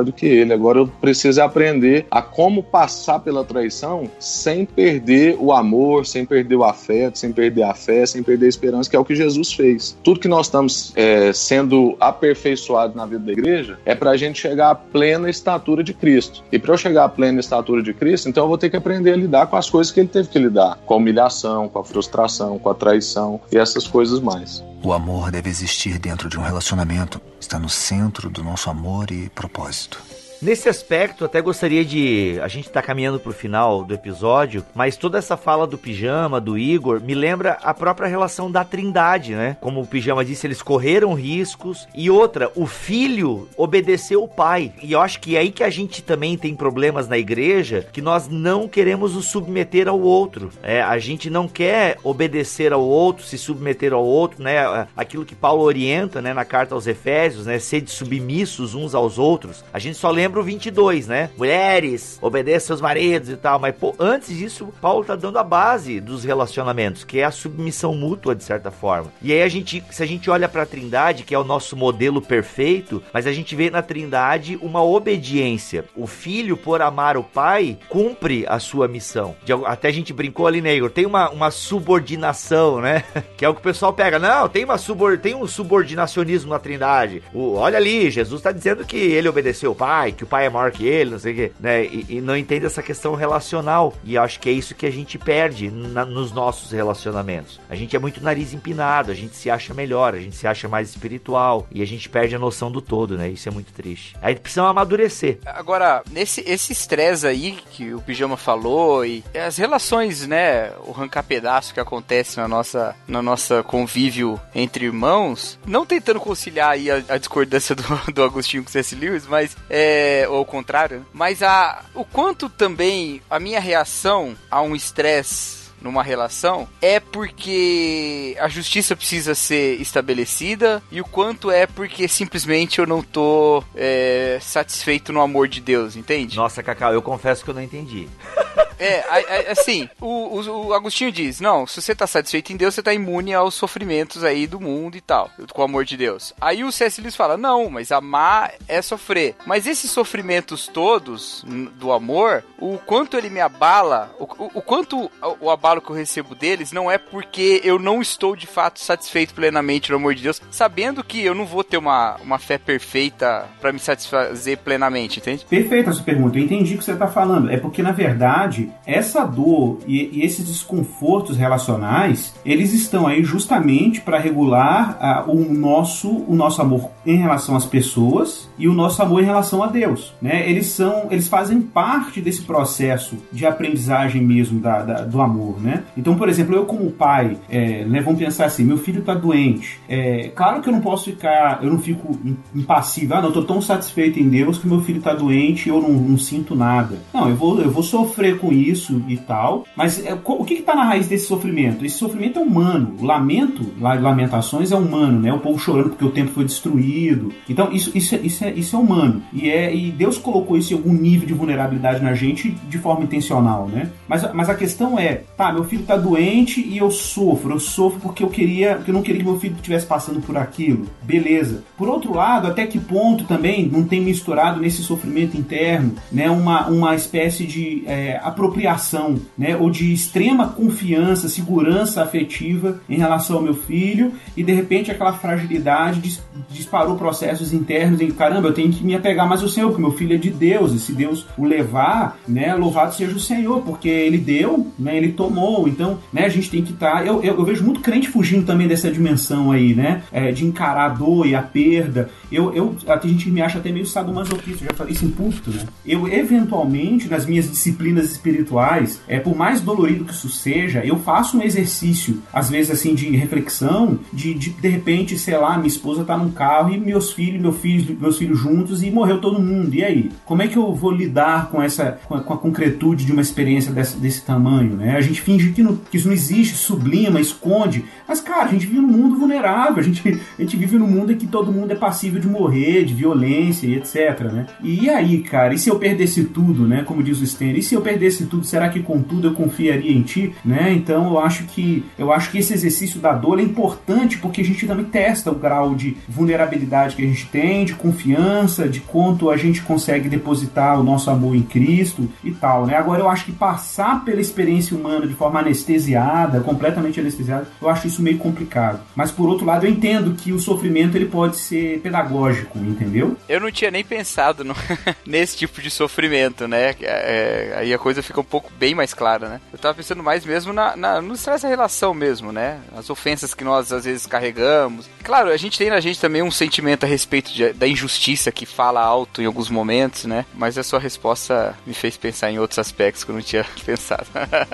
S5: melhor do que ele. Agora eu preciso aprender a como passar pela traição sem perder o amor, sem perder o afeto, sem perder a fé, sem perder a esperança, que é o que Jesus fez. Tudo que nós estamos é, sendo aperfeiçoados na vida da igreja é para a gente chegar à plena estatura de Cristo. E para eu chegar à plena estatura de Cristo, então eu vou ter que aprender a lidar com as coisas que ele teve que lidar, com a humilhação, com a frustração, com a traição e essas coisas mais.
S6: O amor deve existir dentro de um relacionamento. Está no centro do nosso amor e propósito.
S2: Nesse aspecto, até gostaria de... A gente tá caminhando pro final do episódio, mas toda essa fala do Pijama, do Igor, me lembra a própria relação da Trindade, né? Como o Pijama disse, eles correram riscos. E outra, o filho obedeceu o pai. E eu acho que é aí que a gente também tem problemas na igreja, que nós não queremos nos submeter ao outro. É, a gente não quer obedecer ao outro, se submeter ao outro, né? Aquilo que Paulo orienta, né, na carta aos Efésios, né? Sede submissos uns aos outros. A gente só lembra o vinte e dois, né? Mulheres, obedeçam seus maridos e tal. Mas, pô, antes disso, Paulo tá dando a base dos relacionamentos, que é a submissão mútua, de certa forma. E aí a gente, se a gente olha pra Trindade, que é o nosso modelo perfeito, mas a gente vê na Trindade uma obediência. O filho, por amar o pai, cumpre a sua missão. De, até a gente brincou ali, né, Igor? Tem uma, uma subordinação, né? Que é o que o pessoal pega. Não, tem, uma subor, tem um subordinacionismo na Trindade. O, olha ali, Jesus tá dizendo que ele obedeceu o pai, que o pai é maior que ele, não sei o quê, né? E, e não entende essa questão relacional. E acho que é isso que a gente perde na, nos nossos relacionamentos. A gente é muito nariz empinado, a gente se acha melhor, a gente se acha mais espiritual e a gente perde a noção do todo, né? Isso é muito triste. Aí precisa amadurecer.
S3: Agora, nesse esse estresse aí que o Pijama falou e as relações, né? O arrancar pedaço que acontece na nossa, na nossa convívio entre irmãos, não tentando conciliar aí a, a discordância do, do Agostinho com o C S. Lewis, mas é É, ou ao contrário, né? Mas a, o quanto também a minha reação a um estresse numa relação é porque a justiça precisa ser estabelecida e o quanto é porque simplesmente eu não tô é, satisfeito no amor de Deus, entende?
S2: Nossa, Cacau, eu confesso que eu não entendi.
S3: É, assim, o, o, o Agostinho diz, não, se você tá satisfeito em Deus, você tá imune aos sofrimentos aí do mundo e tal, com o amor de Deus. Aí o C S. Lewis fala, não, mas amar é sofrer. Mas esses sofrimentos todos do amor, o quanto ele me abala, o, o, o quanto o, o abalo que eu recebo deles não é porque eu não estou de fato satisfeito plenamente no amor de Deus, sabendo que eu não vou ter uma, uma fé perfeita pra me satisfazer plenamente, entende?
S4: Perfeita essa pergunta, eu entendi o que você tá falando. É porque, na verdade, essa dor e, e esses desconfortos relacionais, eles estão aí justamente para regular uh, o, nosso, o nosso amor em relação às pessoas e o nosso amor em relação a Deus, né? Eles são, eles fazem parte desse processo de aprendizagem mesmo da, da, do amor, né? Então, por exemplo, eu como pai, é, né, vamos pensar assim, meu filho tá doente, é, claro que eu não posso ficar, eu não fico impassível, ah, não, eu tô tão satisfeito em Deus que meu filho tá doente e eu não, não sinto nada. Não, eu vou, eu vou sofrer com isso e tal, mas é, o que que tá na raiz desse sofrimento? Esse sofrimento é humano, o lamento, lamentações é humano, né? O povo chorando porque o templo foi destruído. Então, isso, isso, isso, é, isso é humano. E, é, e Deus colocou isso em algum nível de vulnerabilidade na gente de forma intencional, né? Mas, mas a questão é, tá, meu filho tá doente e eu sofro, eu sofro porque eu queria, porque eu não queria que meu filho estivesse passando por aquilo. Beleza. Por outro lado, até que ponto também não tem misturado nesse sofrimento interno, né, uma, uma espécie de é, apropriação, né, ou de extrema confiança, segurança afetiva em relação ao meu filho, e de repente aquela fragilidade dis, disparou processos internos em caramba, eu tenho que me apegar mais ao Senhor, porque meu filho é de Deus, e se Deus o levar, né, louvado seja o Senhor, porque ele deu, né, ele tomou. Então, né, a gente tem que estar... Tá, eu, eu, eu vejo muito crente fugindo também dessa dimensão aí, né? É, de encarar a dor e a perda. Eu, eu, a gente me acha até meio sadomasoquista, eu já falei isso em púlpito, né? Eu, eventualmente, nas minhas disciplinas espirituais, é, por mais dolorido que isso seja, eu faço um exercício, às vezes, assim, de reflexão, de, de, de repente, sei lá, minha esposa tá num carro e meus filhos, meu filho, meus filhos juntos e morreu todo mundo. E aí? Como é que eu vou lidar com essa, com a, com a concretude de uma experiência desse, desse tamanho, né? A gente finge que, não, que isso não existe, sublima, esconde. Mas, cara, a gente vive num mundo vulnerável. A gente, a gente vive num mundo em que todo mundo é passível de morrer, de violência e etcétera, né? E aí, cara, e se eu perdesse tudo, né? Como diz o Stanley, e se eu perdesse disse tudo, será que contudo eu confiaria em ti? Né? Então eu acho que eu acho que esse exercício da dor é importante porque a gente também testa o grau de vulnerabilidade que a gente tem, de confiança, de quanto a gente consegue depositar o nosso amor em Cristo e tal, né? Agora eu acho que passar pela experiência humana de forma anestesiada, completamente anestesiada, eu acho isso meio complicado. Mas por outro lado eu entendo que o sofrimento ele pode ser pedagógico, entendeu?
S3: Eu não tinha nem pensado no, nesse tipo de sofrimento, né? É, aí a coisa fica um pouco bem mais clara, né? Eu tava pensando mais mesmo na, na, no estresse da relação mesmo, né? As ofensas que nós às vezes carregamos. Claro, a gente tem na gente também um sentimento a respeito de, da injustiça que fala alto em alguns momentos, né? Mas a sua resposta me fez pensar em outros aspectos que eu não tinha pensado.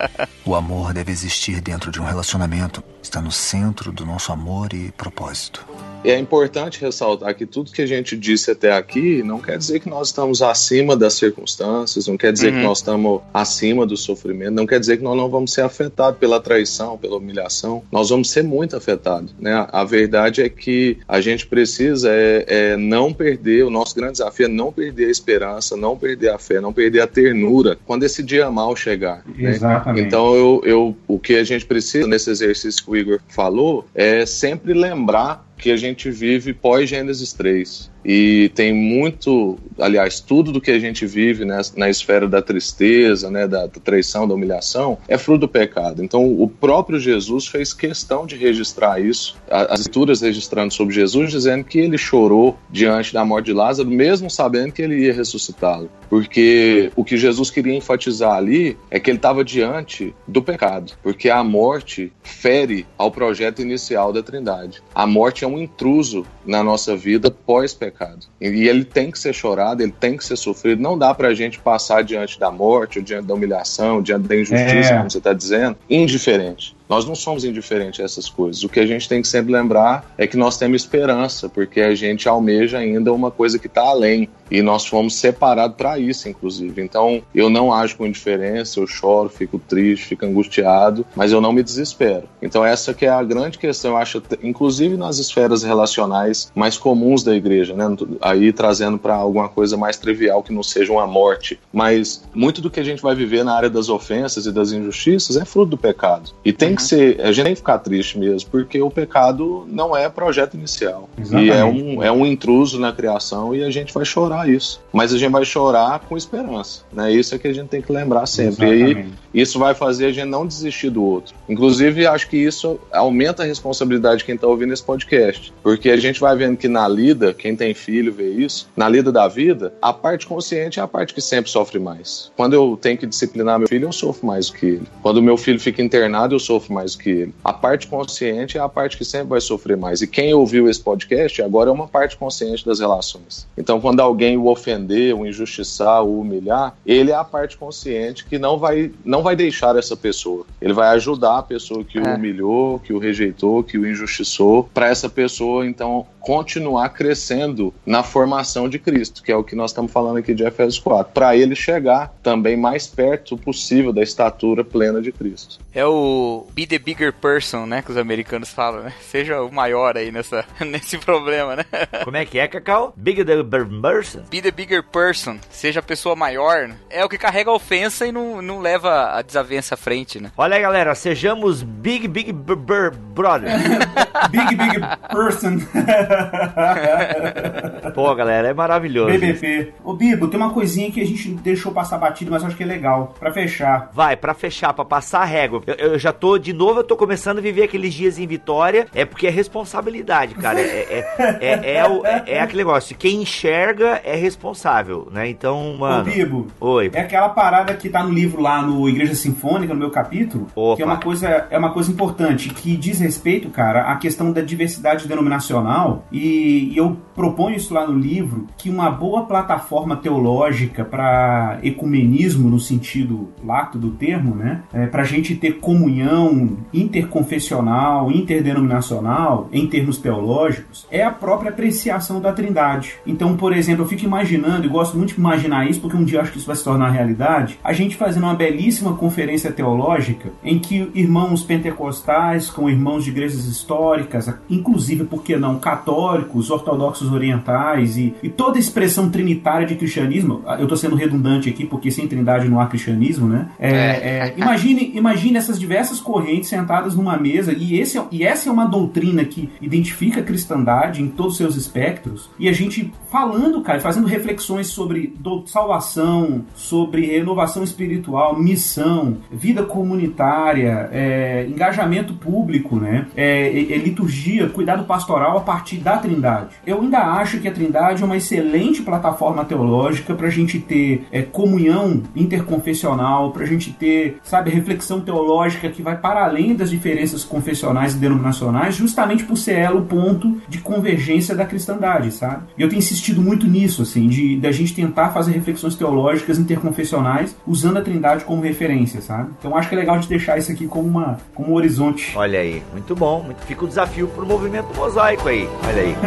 S6: O amor deve existir dentro de um relacionamento. Está no centro do nosso amor e propósito.
S5: E é importante ressaltar que tudo que a gente disse até aqui não quer dizer que nós estamos acima das circunstâncias, não quer dizer uhum. que nós estamos acima do sofrimento, não quer dizer que nós não vamos ser afetados pela traição, pela humilhação. Nós vamos ser muito afetados, né? A verdade é que a gente precisa é, é não perder, o nosso grande desafio é não perder a esperança, não perder a fé, não perder a ternura quando esse dia mal chegar. Né?
S4: Exatamente.
S5: Então eu, eu, o que a gente precisa nesse exercício que o Igor falou é sempre lembrar que a gente vive pós-Gênesis três. E tem muito, aliás, tudo do que a gente vive né, na esfera da tristeza, né, da traição, da humilhação, é fruto do pecado. Então, o próprio Jesus fez questão de registrar isso. As escrituras registrando sobre Jesus, dizendo que ele chorou diante da morte de Lázaro, mesmo sabendo que ele ia ressuscitá-lo. Porque o que Jesus queria enfatizar ali é que ele estava diante do pecado. Porque a morte fere ao projeto inicial da Trindade. A morte é um intruso na nossa vida pós-pecado. E ele tem que ser chorado, ele tem que ser sofrido. Não dá pra gente passar diante da morte, ou diante da humilhação, diante da injustiça, é. como você está dizendo, indiferente. Nós não somos indiferentes a essas coisas. O que a gente tem que sempre lembrar é que nós temos esperança, porque a gente almeja ainda uma coisa que está além. E nós fomos separados para isso, inclusive. Então, eu não ajo com indiferença, eu choro, fico triste, fico angustiado, mas eu não me desespero. Então, essa que é a grande questão, eu acho, inclusive nas esferas relacionais mais comuns da igreja, né? Aí trazendo para alguma coisa mais trivial que não seja uma morte. Mas muito do que a gente vai viver na área das ofensas e das injustiças é fruto do pecado. E tem que ser, a gente tem que ficar triste mesmo, porque o pecado não é projeto inicial. Exatamente. E é um, é um intruso na criação e a gente vai chorar isso. Mas a gente vai chorar com esperança, né? Isso é que a gente tem que lembrar sempre. Exatamente. E aí, isso vai fazer a gente não desistir do outro. Inclusive, acho que isso aumenta a responsabilidade de quem está ouvindo esse podcast. Porque a gente vai vendo que na lida, quem tem filho vê isso, na lida da vida, a parte consciente é a parte que sempre sofre mais. Quando eu tenho que disciplinar meu filho, eu sofro mais do que ele. Quando o meu filho fica internado, eu sofro mais do que ele. A parte consciente é a parte que sempre vai sofrer mais. E quem ouviu esse podcast agora é uma parte consciente das relações. Então, quando alguém o ofender, o injustiçar, o humilhar, ele é a parte consciente que não vai, não vai deixar essa pessoa. Ele vai ajudar a pessoa que é. o humilhou, que o rejeitou, que o injustiçou, para essa pessoa, então, continuar crescendo na formação de Cristo, que é o que nós estamos falando aqui de Efésios quatro, para ele chegar também mais perto possível da estatura plena de Cristo.
S3: É o be the bigger person, né, que os americanos falam, né? Seja o maior aí nessa, nesse problema, né?
S2: Como é que é, Cacau? Bigger the person?
S3: Be the bigger person. Seja a pessoa maior, né? É o que carrega a ofensa e não, não leva a desavença à frente, né?
S2: Olha aí, galera, sejamos big, big b- b- brother.
S4: Big, big person.
S2: Pô, galera, é maravilhoso.
S4: B B P. Ô, Bibo, tem uma coisinha que a gente deixou passar batido, mas eu acho que é legal. Pra fechar.
S2: Vai, pra fechar, pra passar a régua. Eu, eu já tô, de novo, eu tô começando a viver aqueles dias em Vitória. É porque é responsabilidade, cara. É, é, é, é, o, é, é aquele negócio. Quem enxerga é responsável, né? Então, mano...
S4: Ô, Bibo.
S2: Oi.
S4: É aquela parada que tá no livro lá no Igreja Sinfônica, no meu capítulo. Opa. Que é uma coisa, é uma coisa importante, que diz respeito, cara, à questão da diversidade denominacional. E, e eu proponho isso lá no livro, que uma boa plataforma teológica para ecumenismo, no sentido lato do termo, né? É, pra gente ter comunhão interconfessional, interdenominacional, em termos teológicos, é a própria apreciação da Trindade. Então, por exemplo, eu fico imaginando, e gosto muito de imaginar isso, porque um dia eu acho que isso vai se tornar realidade, a gente fazendo uma belíssima conferência teológica, em que irmãos pentecostais com irmãos de igrejas históricas, inclusive, por que não, católicos, ortodoxos orientais e, e toda a expressão trinitária de cristianismo. Eu estou sendo redundante aqui, porque sem trindade não há cristianismo, né? É, é, imagine, imagine essas diversas correntes sentadas numa mesa, e, esse, é, e essa é uma doutrina que identifica a cristandade em todos os seus espectros, e a gente falando, cara, fazendo reflexões sobre do, salvação, sobre renovação espiritual, missão, vida comunitária, é, engajamento público, né? É, é, liturgia, cuidado pastoral a partir da Trindade. Eu ainda acho que a Trindade é uma excelente plataforma teológica para a gente ter é, comunhão interconfessional, para a gente ter, sabe, reflexão teológica que vai para além das diferenças confessionais e denominacionais, justamente por ser ela o ponto de convergência da cristandade, sabe? E eu tenho insistido muito nisso, assim, de da gente tentar fazer reflexões teológicas interconfessionais usando a Trindade como referência, sabe? Então acho que é legal de deixar isso aqui como, uma, como um horizonte.
S2: Olha aí, muito bom. Muito, fica o desafio pro movimento mosaico aí. Olha aí.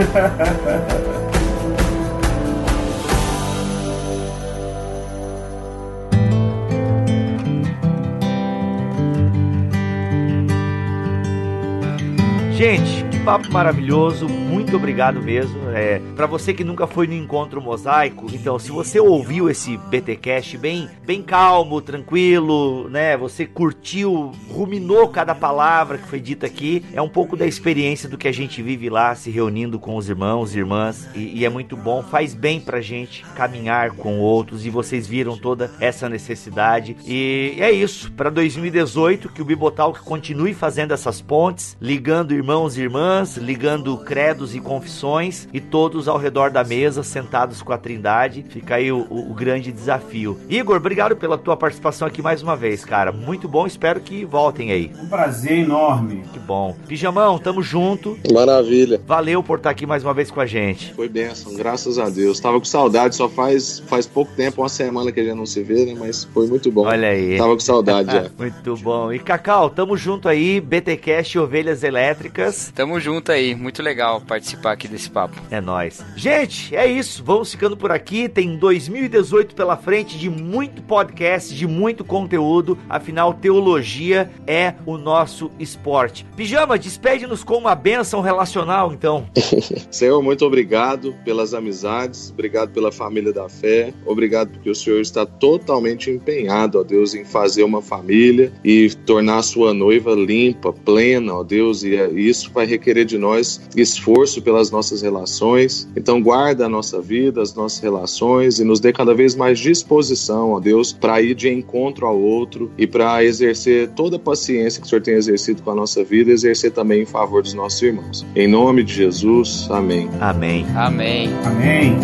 S2: Gente, que papo maravilhoso, muito obrigado mesmo. É, para você que nunca foi no Encontro Mosaico, então se você ouviu esse BTcast bem, bem calmo, tranquilo, né? Você curtiu, ruminou cada palavra que foi dita aqui, é um pouco da experiência do que a gente vive lá, se reunindo com os irmãos e irmãs, e, e é muito bom, faz bem pra gente caminhar com outros, e vocês viram toda essa necessidade, e é isso, para dois mil e dezoito, que o Bibotalk continue fazendo essas pontes, ligando irmãos e irmãs, ligando credos e confissões, e todos ao redor da mesa, sentados com a Trindade. Fica aí o, o, o grande desafio. Igor, obrigado pela tua participação aqui mais uma vez, cara. Muito bom, espero que voltem aí.
S4: Um prazer enorme.
S2: Que bom. Pijamão, tamo junto.
S5: Maravilha.
S2: Valeu por estar aqui mais uma vez com a gente.
S5: Foi bênção, graças a Deus. Tava com saudade, só faz, faz pouco tempo, uma semana que a gente não se vê, né? Mas foi muito bom.
S2: Olha aí.
S5: Tava com saudade, já.
S2: Muito bom. E Cacau, tamo junto aí, BTcast Ovelhas Elétricas.
S3: Tamo junto aí, muito legal participar aqui desse papo.
S2: É nóis. Gente, é isso, vamos ficando por aqui, tem dois mil e dezoito pela frente de muito podcast, de muito conteúdo, afinal teologia é o nosso esporte. Pijama, despede-nos com uma bênção relacional, então.
S5: Senhor, muito obrigado pelas amizades, obrigado pela família da fé, obrigado porque o Senhor está totalmente empenhado, ó Deus, em fazer uma família e tornar a sua noiva limpa, plena, ó Deus, e isso vai requerer de nós esforço pelas nossas relações. Então guarda a nossa vida, as nossas relações e nos dê cada vez mais disposição, ó Deus, para ir de encontro ao outro e para exercer toda a paciência que o Senhor tem exercido com a nossa vida e exercer também em favor dos nossos irmãos. Em nome de Jesus, amém.
S2: Amém.
S3: Amém.
S4: Amém.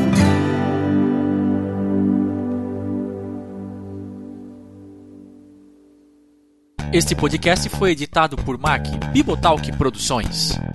S7: Este podcast foi editado por Mac Bibotalk Produções.